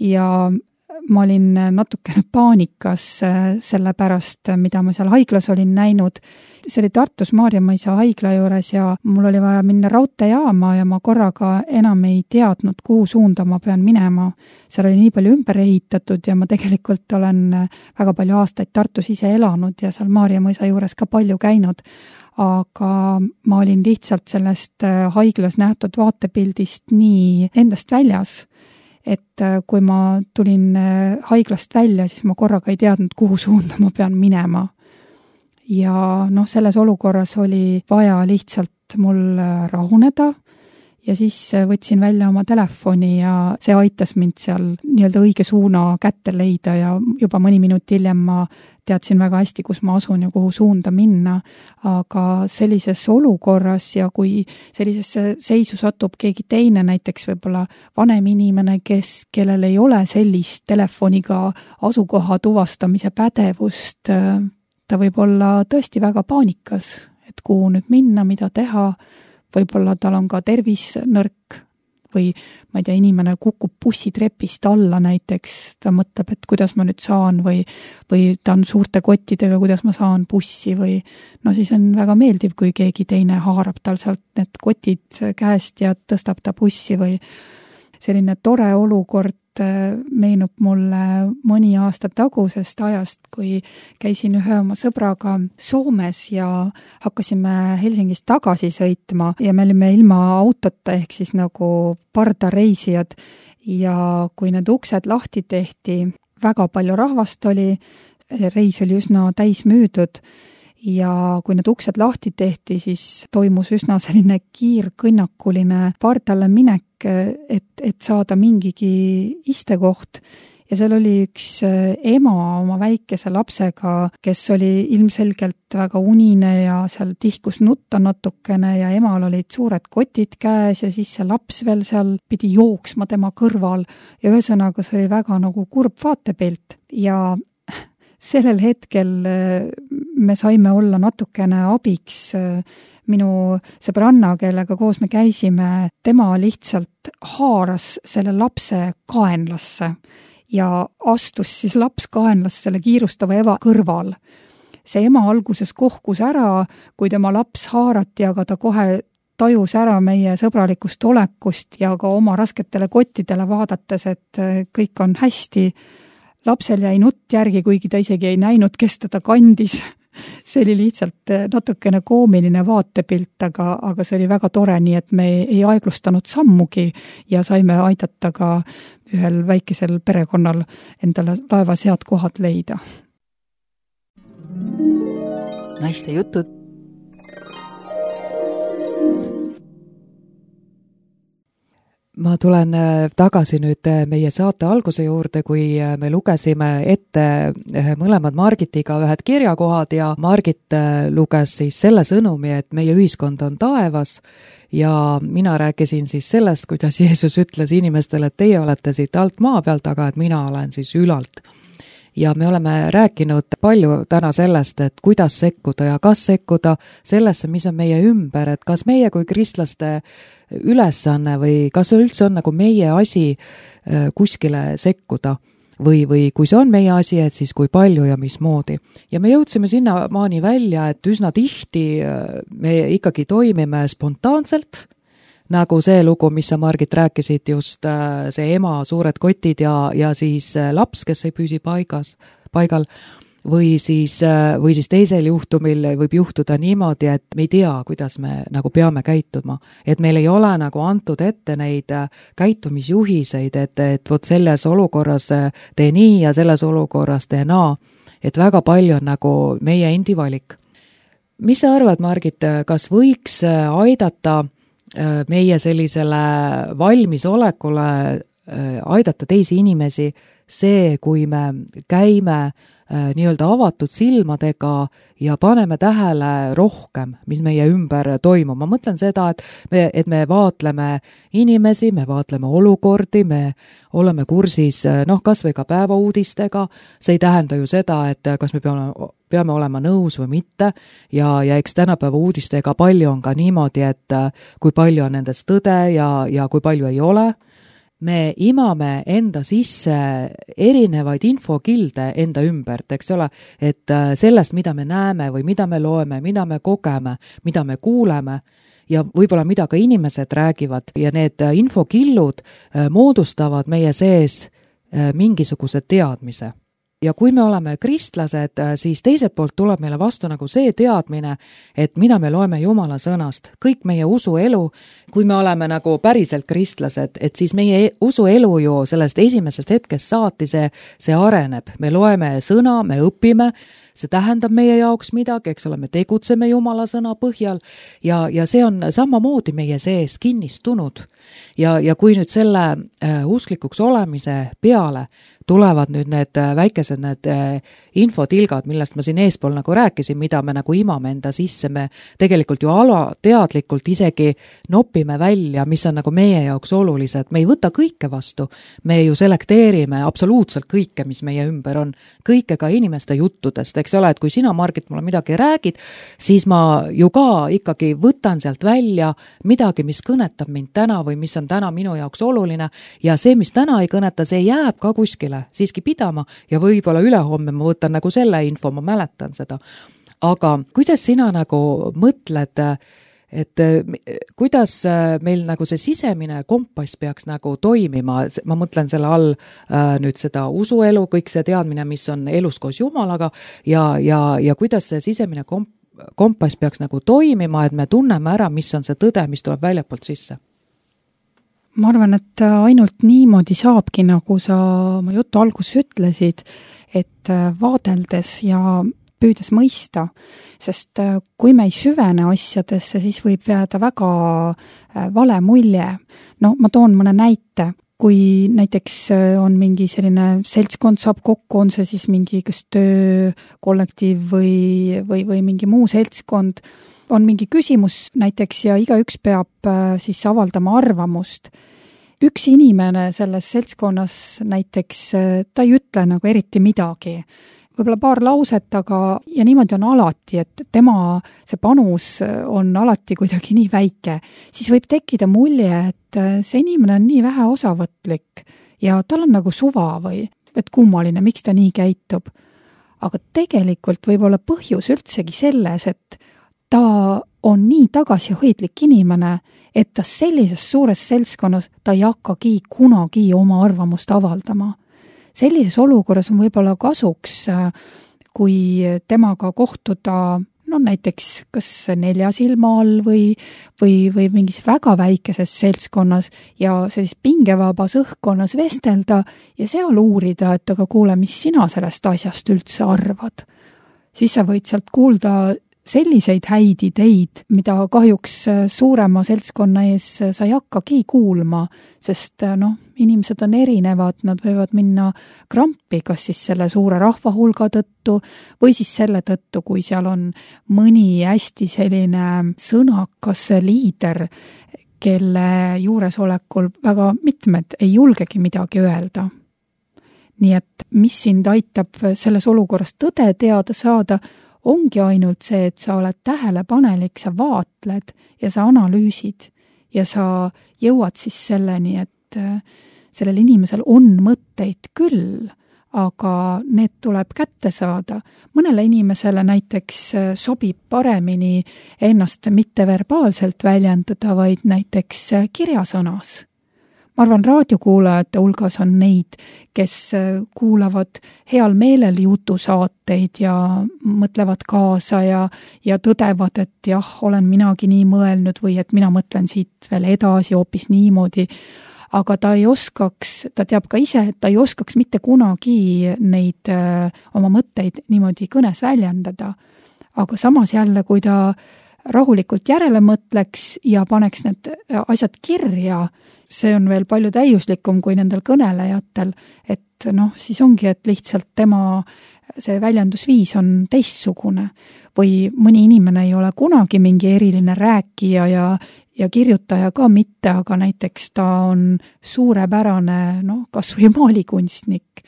ja ma olin natukene paanikas selle pärast, mida ma seal haiglas olin näinud. See oli Tartus Maarjamõisa haigla juures ja mul oli vaja minna raudteejaama ja ma korraga enam ei teadnud, kuhu suunda ma pean minema. Seal oli nii palju ümber ehitatud ja ma tegelikult olen väga palju aastaid Tartus ise elanud ja seal Maarjamõisa juures ka palju käinud. Aga ma olin lihtsalt sellest haiglas nähtud vaatepildist nii endast väljas, et kui ma tulin haiglast välja, siis ma korraga ei teadnud, kuhu suunda ma pean minema. Ja noh, selles olukorras oli vaja lihtsalt mul rahuneda ja siis võtsin välja oma telefoni ja see aitas mind seal nii-öelda õige suuna kätte leida ja juba mõni minut hiljem ma teadsin väga hästi, kus ma asun ja kuhu suunda minna, aga sellises olukorras ja kui sellisesse seisu satub keegi teine, näiteks võib-olla vanem inimene, kellel ei ole sellist telefoniga asukoha tuvastamise pädevust, ta võib olla tõesti väga paanikas, et kuhu nüüd minna, mida teha, võib-olla tal on ka tervis nõrk või ma ei tea, inimene kukub bussitrepist alla näiteks, ta mõtleb, et kuidas ma nüüd saan või ta on suurte kottidega, kuidas ma saan bussi või no siis on väga meeldiv, kui keegi teine haarab tal sealt need kotid käest ja tõstab ta bussi või selline tore olukord meenub mulle mõni aasta tagusest ajast, kui käisin ühe oma sõbraga Soomes ja hakkasime Helsingist tagasi sõitma ja me olime ilma autota ehk siis nagu pardareisijad ja kui need uksed lahti tehti, väga palju rahvast oli, reis oli üsna täis müüdud ja kui need uksed lahti tehti, siis toimus üsna selline kiirkõnnakuline pardale minek, et saada mingigi istekoht. Ja seal oli üks ema oma väikese lapsega, kes oli ilmselgelt väga unine ja seal tihkus nutta natukene ja emal olid suured kotid käes ja siis see laps veel seal pidi jooksma tema kõrval ja ühesõnaga see oli väga nagu kurb vaatepilt ja sellel hetkel me saime olla natukene abiks. Minu sõbranna, kellega koos me käisime, tema lihtsalt haaras selle lapse kaenlasse ja astus siis laps kaenlasse selle kiirustava ema kõrval. See ema alguses kohkus ära, kui tema laps haarati, aga ta kohe tajus ära meie sõbralikust olekust ja ka oma rasketele kottidele vaadates, et kõik on hästi. Lapsel jäi nutt järgi, kuigi ta isegi ei näinud, kes teda kandis. See oli lihtsalt natukene koomiline vaatepilt, aga see oli väga tore, nii et me ei aeglustanud sammugi ja saime aidata ka ühel väikesel perekonnal endale laevas head kohad leida. Naiste jutud. Ma tulen tagasi nüüd meie saate alguse juurde, kui me lugesime ette mõlemad Margitiga ühed kirjakohad ja Margit luges siis selle sõnumi, et meie ühiskond on taevas ja mina rääkisin siis sellest, kuidas Jeesus ütles inimestele, et teie olete siit alt maa pealt, aga et mina olen siis ülalt. Ja me oleme rääkinud palju täna sellest, et kuidas sekkuda ja kas sekkuda sellesse, mis on meie ümber, et kas meie kui kristlaste ülesanne või kas üldse on nagu meie asi kuskile sekkuda või kui see on meie asi, et siis kui palju ja mismoodi. Ja me jõudsime sinnamaani välja, et üsna tihti me ikkagi toimime spontaanselt, nagu see lugu, mis sa, Margit, rääkisid, just see ema suured kotid ja siis laps, kes ei püsi paigal, või siis teisel juhtumil võib juhtuda niimoodi, et me ei tea, kuidas me nagu peame käituma. Et meil ei ole nagu antud ette neid käitumisjuhiseid, et vot selles olukorras tee nii ja selles olukorras tee naa. Et väga palju on nagu meie endi valik. Mis sa arvad, Margit, kas võiks aidata meie sellisele valmisolekule aidata teisi inimesi see, kui me käime nii-öelda avatud silmadega ja paneme tähele rohkem, mis meie ümber toimub. Ma mõtlen seda, et me vaatleme inimesi, me vaatleme olukordi, me oleme kursis kas või ka päevauudistega. See ei tähenda ju seda, et kas me peame olema nõus või mitte ja eks tänapäeva uudistega palju on ka niimoodi, et kui palju on nendest tõde ja kui palju ei ole. Me imame enda sisse erinevaid infokilde enda ümbert, eks ole, et sellest, mida me näeme või mida me loeme, mida me kogeme, mida me kuuleme ja võib-olla mida ka inimesed räägivad ja need infokillud moodustavad meie sees mingisuguse teadmise. Ja kui me oleme kristlased, siis teiselt poolt tuleb meile vastu nagu see teadmine, et mida me loeme Jumala sõnast. Kõik meie usuelu, kui me oleme nagu päriselt kristlased, et siis meie usuelu ju sellest esimesest hetkest saati see areneb. Me loeme sõna, me õpime, see tähendab meie jaoks midagi, eks ole, me tegutseme Jumala sõna põhjal ja see on samamoodi meie sees kinnistunud. Ja kui nüüd selle usklikuks olemise peale tulevad nüüd need väikesed need infotilgad, millest ma siin eespool nagu rääkisin, mida me nagu imame enda sisse, me tegelikult ju alateadlikult isegi nopime välja, mis on nagu meie jaoks olulised. Me ei võta kõike vastu, me ju selekteerime absoluutselt kõike, mis meie ümber on, kõike ka inimeste juttudest, eks ole, et kui sina, Margit, mulle midagi räägid, siis ma ju ka ikkagi võtan sealt välja midagi, mis kõnetab mind täna või mis on täna minu jaoks oluline ja see, mis täna ei kõneta, see jääb ka kuskile siiski pidama ja võib-olla ülehomme ma võtan nagu selle info, ma mäletan seda. Aga kuidas sina nagu mõtled, et kuidas meil nagu see sisemine kompass peaks nagu toimima, ma mõtlen selle all nüüd seda usuelu, kõik see teadmine, mis on elus koos Jumalaga ja kuidas see sisemine kompass peaks nagu toimima, et me tunneme ära, mis on see tõde, mis tuleb väljapoolt sisse? Ma arvan, et ainult niimoodi saabki, nagu sa oma jutu alguses ütlesid, et vaadeldes ja püüdes mõista, sest kui me ei süvene asjadesse, siis võib jääda väga vale mulje. No ma toon mõne näite. Kui näiteks on mingi selline seltskond saab kokku, on see siis mingi kas töökollektiiv või mingi muu seltskond, on mingi küsimus näiteks ja igaüks peab siis avaldama arvamust. Üks inimene selles seltskonnas näiteks, ta ei ütle nagu eriti midagi. Võib-olla paar lauset, aga ja niimoodi on alati, et tema see panus on alati kuidagi nii väike. Siis võib tekkida mulje, et see inimene on nii vähe osavõtlik ja tal on nagu suva või et kummaline, miks ta nii käitub. Aga tegelikult võib olla põhjus üldsegi selles, et ta on nii tagasihoidlik inimene, et ta sellises suures seltskonnas ta ei hakkagi kunagi oma arvamust avaldama. Sellises olukorras on võib-olla kasuks, kui temaga kohtuda näiteks kas 4 silma all või mingis väga väikeses seltskonnas ja sellis pingevabas õhkkonnas vestelda ja seal uurida, et aga kuule, mis sina sellest asjast üldse arvad. Siis sa võid sealt kuulda selliseid häid ideid, mida kahjuks suurema seltskonna ees sa ei hakkagi kuulma, sest inimesed on erinevad, nad võivad minna krampi, kas siis selle suure rahvahulga tõttu või siis selle tõttu, kui seal on mõni hästi selline sõnakas liider, kelle juuresolekul väga mitmed ei julgegi midagi öelda. Nii et mis sind aitab selles olukorras tõde teada saada, ongi ainult see, et sa oled tähelepanelik, sa vaatled ja sa analüüsid ja sa jõuad siis selleni, et sellel inimesel on mõtteid küll, aga need tuleb kätte saada. Mõnele inimesele näiteks sobib paremini ennast mitte verbaalselt väljendada, vaid näiteks kirjasõnas. Ma arvan, raadiokuulajate hulgas on neid, kes kuulavad heal meelel jutusaateid ja mõtlevad kaasa ja tõdevad, et jah, olen minagi nii mõelnud või et mina mõtlen siit veel edasi hoopis niimoodi. Aga ta ei oskaks, ta teab ka ise, et ta ei oskaks mitte kunagi neid oma mõtteid niimoodi kõnes väljendada. Aga samas jälle, kui ta rahulikult järele mõtleks ja paneks need asjad kirja, see on veel palju täiuslikum kui nendel kõnelejatel, et siis ongi, et lihtsalt tema see väljendusviis on teistsugune või mõni inimene ei ole kunagi mingi eriline rääkija ja kirjutaja ka mitte, aga näiteks ta on suurepärane, kas või maalikunstnik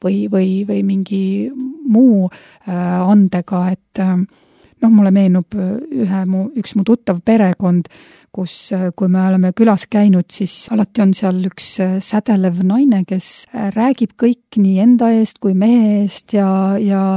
või mingi muu andega, et mulle meenub üks mu tuttav perekond, kus kui me oleme külas käinud, siis alati on seal üks sädelev naine, kes räägib kõik nii enda eest kui mehe eest ja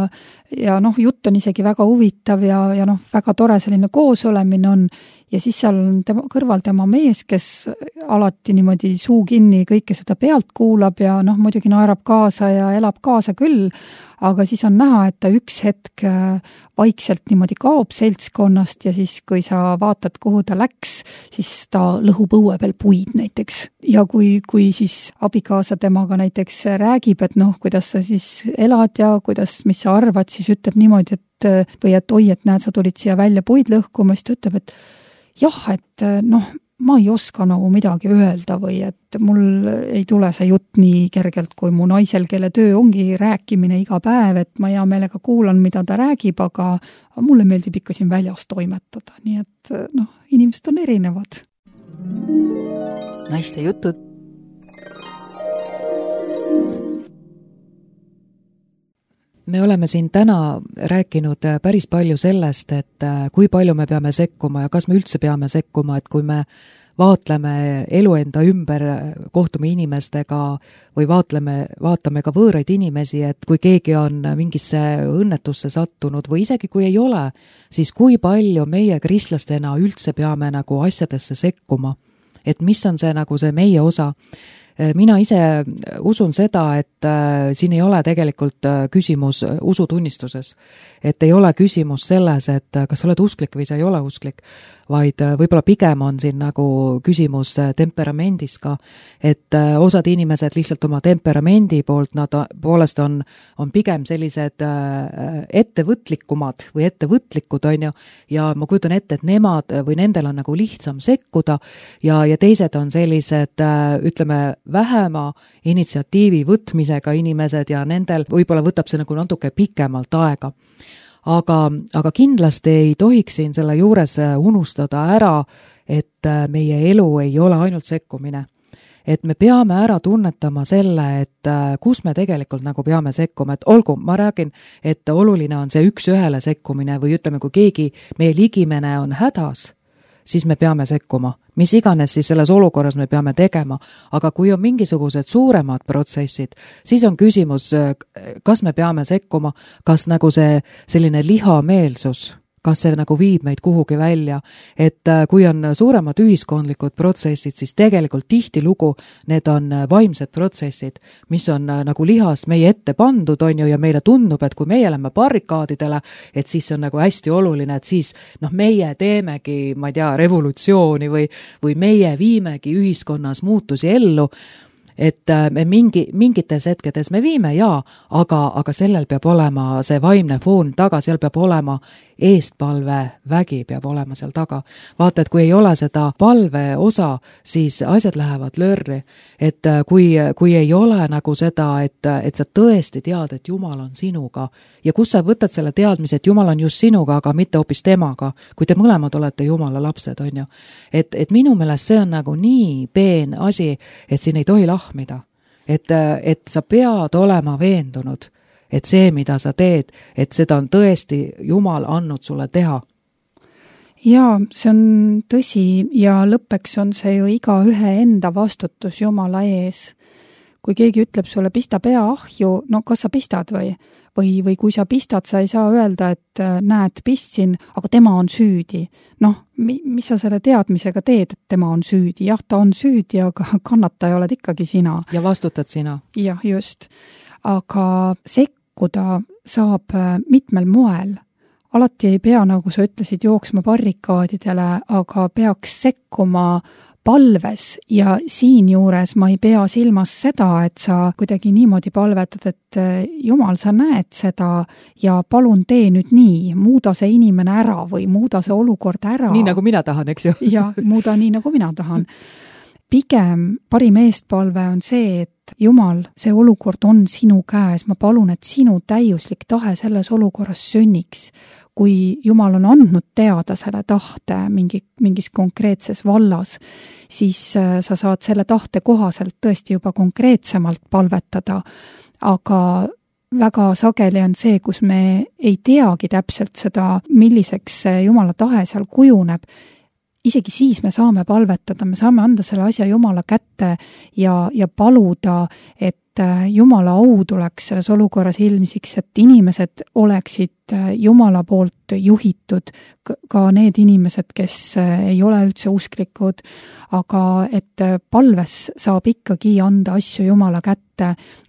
jutt on isegi väga huvitav ja väga tore selline koosolemine on. Ja siis seal on kõrval tema mees, kes alati niimoodi suu kinni kõike seda pealt kuulab ja muidugi naerab kaasa ja elab kaasa küll, aga siis on näha, et ta üks hetk vaikselt niimoodi kaob seltskonnast ja siis, kui sa vaatad, kuhu ta läks, siis ta lõhub õue peal puid näiteks. Ja kui siis abikaasa temaga näiteks räägib, et kuidas sa siis elad ja mis sa arvad, siis ütleb niimoodi, et oi, et näed, sa tulid siia välja puid lõhkuma, siis ta ütleb, et jah, et ma ei oska nagu midagi öelda või et mul ei tule see jutt nii kergelt kui mu naisel, kelle töö ongi rääkimine iga päev, et ma hea meelega kuulan, mida ta räägib, aga mulle meeldib ikka siin väljas toimetada. Nii et inimesed on erinevad. Naiste jutud. Me oleme siin täna rääkinud päris palju sellest, et kui palju me peame sekkuma ja kas me üldse peame sekkuma, et kui me vaatleme elu enda ümber, kohtume inimestega või vaatame ka võõraid inimesi, et kui keegi on mingisse õnnetusse sattunud või isegi kui ei ole, siis kui palju meie kristlastena üldse peame nagu asjadesse sekkuma, et mis on see nagu see meie osa. Mina ise usun seda, et siin ei ole tegelikult küsimus usutunnistuses. Et ei ole küsimus selles, et kas sa oled usklik või sa ei ole usklik. vaid võib-olla pigem on siin nagu küsimus temperamendis ka, et osad inimesed lihtsalt oma temperamendi poolest on pigem sellised ettevõtlikumad või ettevõtlikud, on ju, ja ma kujutan ette, et nemad või nendel on nagu lihtsam sekkuda ja teised on sellised, ütleme, vähema initsiatiivi võtmisega inimesed ja nendel võib-olla võtab see nagu natuke pikemalt aega. Aga kindlasti ei tohiks siin selle juures unustada ära, et meie elu ei ole ainult sekkumine. Et me peame ära tunnetama selle, et kus me tegelikult nagu peame sekkuma, et olgu, ma räägin, et oluline on see üks ühele sekkumine või ütleme, kui keegi meie ligimene on hädas, siis me peame sekkuma. Mis iganes siis selles olukorras me peame tegema, aga kui on mingisugused suuremad protsessid, siis on küsimus, kas me peame sekkuma, kas nagu see selline lihameelsus, kas see nagu viib meid kuhugi välja, et kui on suuremad ühiskondlikud protsessid, siis tegelikult tihtilugu need on vaimsed protsessid, mis on nagu lihas meie ette pandud, on ju, ja meile tundub, et kui meie oleme barrikaadidele, et siis see on nagu hästi oluline, et siis meie teemegi, ma ei tea, revolutsiooni või meie viimegi ühiskonnas muutusi ellu, et me mingites hetkedes me viime, aga sellel peab olema see vaimne foon taga, seal peab olema eestpalvevägi peab olema seal taga. Vaata, et kui ei ole seda palve osa, siis asjad lähevad lörri. Et kui ei ole nagu seda, et sa tõesti tead, et Jumal on sinuga ja kus sa võtad selle teadmise, et Jumal on just sinuga, aga mitte hoopis temaga, kui te mõlemad olete Jumala lapsed, on ju. Et minu meelest see on nagu nii peen asi, et siin ei tohi lahmida. Et sa pead olema veendunud, et see, mida sa teed, et seda on tõesti Jumal andnud sulle teha. Jaa, see on tõsi ja lõppeks on see ju igaühe enda vastutus Jumala ees. Kui keegi ütleb sulle, pista pea ahju, no kas sa pistad või kui sa pistad, sa ei saa öelda, et näed, pistsin, aga tema on süüdi. Mis sa selle teadmisega teed, et tema on süüdi? Jah, ta on süüdi, aga kannataja oled ikkagi sina. Ja vastutad sina. Jah, just. Aga sekkuda saab mitmel moel. Alati ei pea, nagu sa ütlesid, jooksma barrikaadidele, aga peaks sekkuma palves ja siinjuures ma ei pea silmas seda, et sa kuidagi niimoodi palvetad, et Jumal, sa näed seda ja palun tee nüüd nii, muuda see inimene ära või muuda see olukord ära. Nii nagu mina tahan, eks ju? Ja, muuda nii nagu mina tahan. Pigem parim eestpalve on see, et Jumal, see olukord on sinu käes, ma palun, et sinu täiuslik tahe selles olukorras sünniks. Kui Jumal on andnud teada selle tahte mingis konkreetses vallas, siis sa saad selle tahte kohaselt tõesti juba konkreetsemalt palvetada, aga väga sageli on see, kus me ei teagi täpselt seda, milliseks Jumala tahe seal kujuneb. Isegi siis me saame palvetada, me saame anda selle asja Jumala kätte ja paluda, et Jumala au tuleks selles olukorras ilmsiks, et inimesed oleksid Jumala poolt juhitud, ka need inimesed, kes ei ole üldse usklikud, aga et palves saab ikkagi anda asju Jumala kätte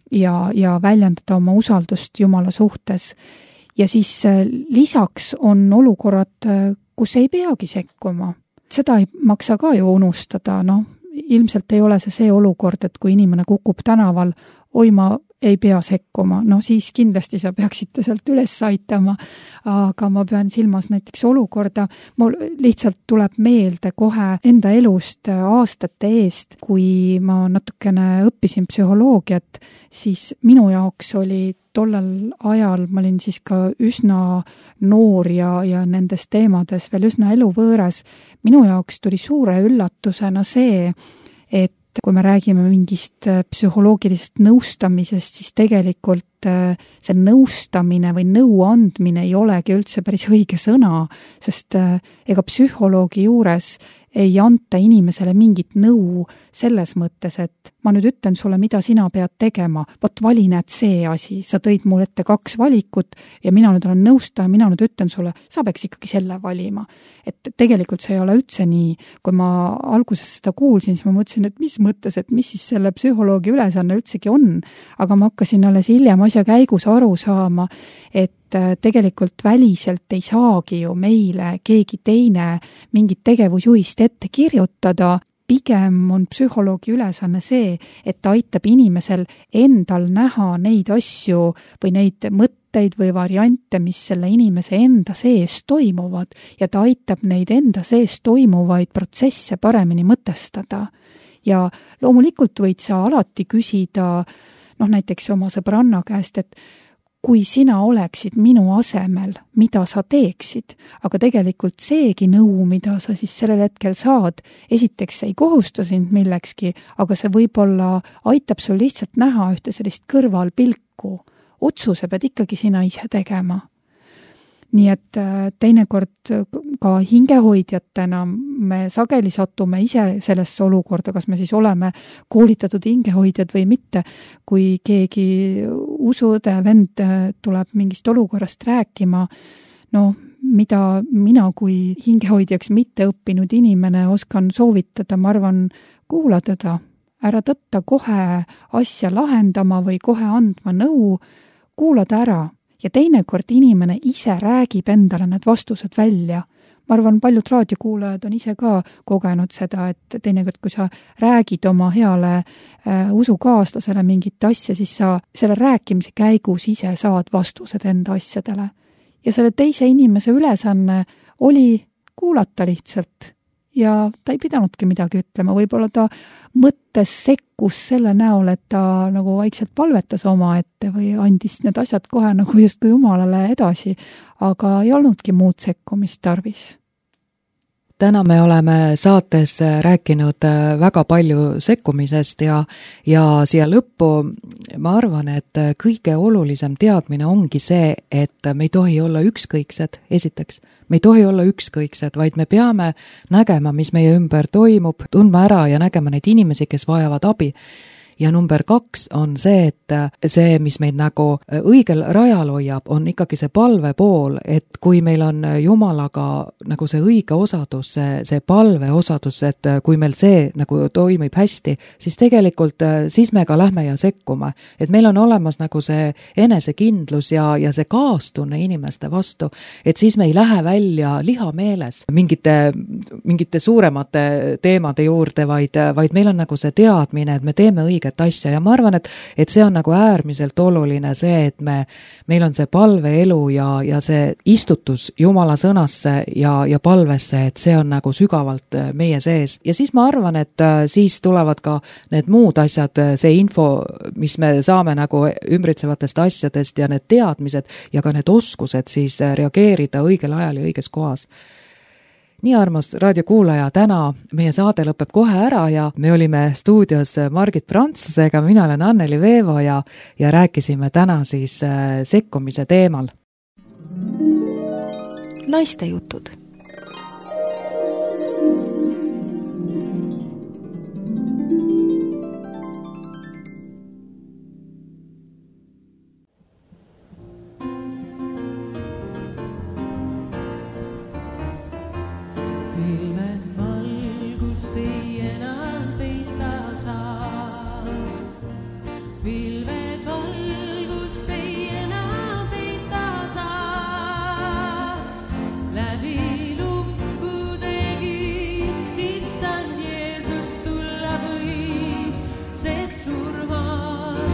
ja väljendada oma usaldust Jumala suhtes. Ja siis lisaks on olukorrad, kus ei peagi sekkuma. Seda ei maksa ka ju unustada, ilmselt ei ole see olukord, et kui inimene kukub tänaval, ma ei pea sekkuma, siis kindlasti sa peaksid sealt üles aitama, aga ma pean silmas näiteks olukorda, mul lihtsalt tuleb meelde kohe enda elust aastate eest, kui ma natukene õppisin psühholoogiat, siis minu jaoks oli tollel ajal, ma olin siis ka üsna noor ja nendes teemades veel üsna eluvõõras, minu jaoks tuli suure üllatusena see, et kui me räägime mingist psühholoogilisest nõustamisest, siis tegelikult see nõustamine või nõu andmine ei olegi üldse päris õige sõna, sest ega psühholoogi juures ei anta inimesele mingit nõu selles mõttes, et ma nüüd ütlen sulle, mida sina pead tegema, vot vali näed see asi, sa tõid mul ette 2 valikut ja mina nüüd olen nõustaja, mina nüüd ütlen sulle, sa peaks ikkagi selle valima. Et tegelikult see ei ole üldse nii. Kui ma alguses seda kuulsin, siis ma mõtlesin, et mis mõttes, et mis siis selle psühholoogi ülesanne üldsegi on, aga ma hakkasin alles hiljem asja käigus aru saama, et tegelikult väliselt ei saagi ju meile keegi teine mingit tegevusjuhist ette kirjutada, pigem on psühholoogi ülesanne see, et ta aitab inimesel endal näha neid asju või neid mõtteid või variante, mis selle inimese enda sees toimuvad ja ta aitab neid enda sees toimuvaid protsesse paremini mõtestada. Ja loomulikult võid sa alati küsida näiteks oma sõbranna käest, et kui sina oleksid minu asemel, mida sa teeksid, aga tegelikult seegi nõu, mida sa siis sellel hetkel saad, esiteks ei kohusta sind millekski, aga see võib-olla aitab sul lihtsalt näha ühte sellist kõrvalpilku. Otsuse pead ikkagi sina ise tegema. Nii et teinekord ka hingehoidjatena me sageli satume ise sellesse olukorda, kas me siis oleme koolitatud hingehoidjad või mitte, kui keegi usude vend tuleb mingist olukorrast rääkima, mida mina kui hingehoidjaks mitte õppinud inimene oskan soovitada, ma arvan, kuula teda, ära tõtta kohe asja lahendama või kohe andma nõu, kuula ta ära. Ja teinekord inimene ise räägib endale need vastused välja. Ma arvan, paljud raadiokuulajad on ise ka kogenud seda, et teinekord, kui sa räägid oma heale usukaaslasele mingit asja, siis sa selle rääkimise käigus ise saad vastused enda asjadele. Ja selle teise inimese ülesanne oli kuulata lihtsalt. Ja ta ei pidanudki midagi ütlema, võib-olla ta mõttes sekkus selle näol, et ta nagu vaikselt palvetas oma ette või andis need asjad kohe nagu justkui Jumalale edasi, aga ei olnudki muud sekkumist tarvis. Täna me oleme saates rääkinud väga palju sekkumisest ja siia lõppu ma arvan, et kõige olulisem teadmine ongi see, et me ei tohi olla ükskõiksed, esiteks. Me ei tohi olla ükskõiksed, vaid me peame nägema, mis meie ümber toimub, tundma ära ja nägema neid inimesi, kes vajavad abi. Ja number 2 on see, et see, mis meid nagu õigel rajal hoiab, on ikkagi see palve pool, et kui meil on Jumalaga nagu see õige osadus, see palve osadus, et kui meil see nagu toimib hästi, siis tegelikult siis me ka lähme ja sekkume. Et meil on olemas nagu see enesekindlus ja see kaastunne inimeste vastu, et siis me ei lähe välja lihameeles mingite suuremate teemade juurde, vaid meil on nagu see teadmine, et me teeme õige asja ja ma arvan, et see on nagu äärmiselt oluline see, et meil on see palveelu ja see istutus Jumala sõnasse ja palvesse, et see on nagu sügavalt meie sees. Ja siis ma arvan, et siis tulevad ka need muud asjad, see info, mis me saame nagu ümbritsevatest asjadest ja need teadmised ja ka need oskused siis reageerida õigel ajal ja õiges kohas. Nii armas raadiokuulaja, täna meie saade lõpeb kohe ära ja me olime stuudios Margit Prantsusega, mina olen Anneli Veevo ja rääkisime täna siis sekkumise teemal. Naiste jutud.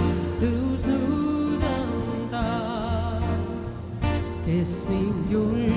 Kes mind julgeb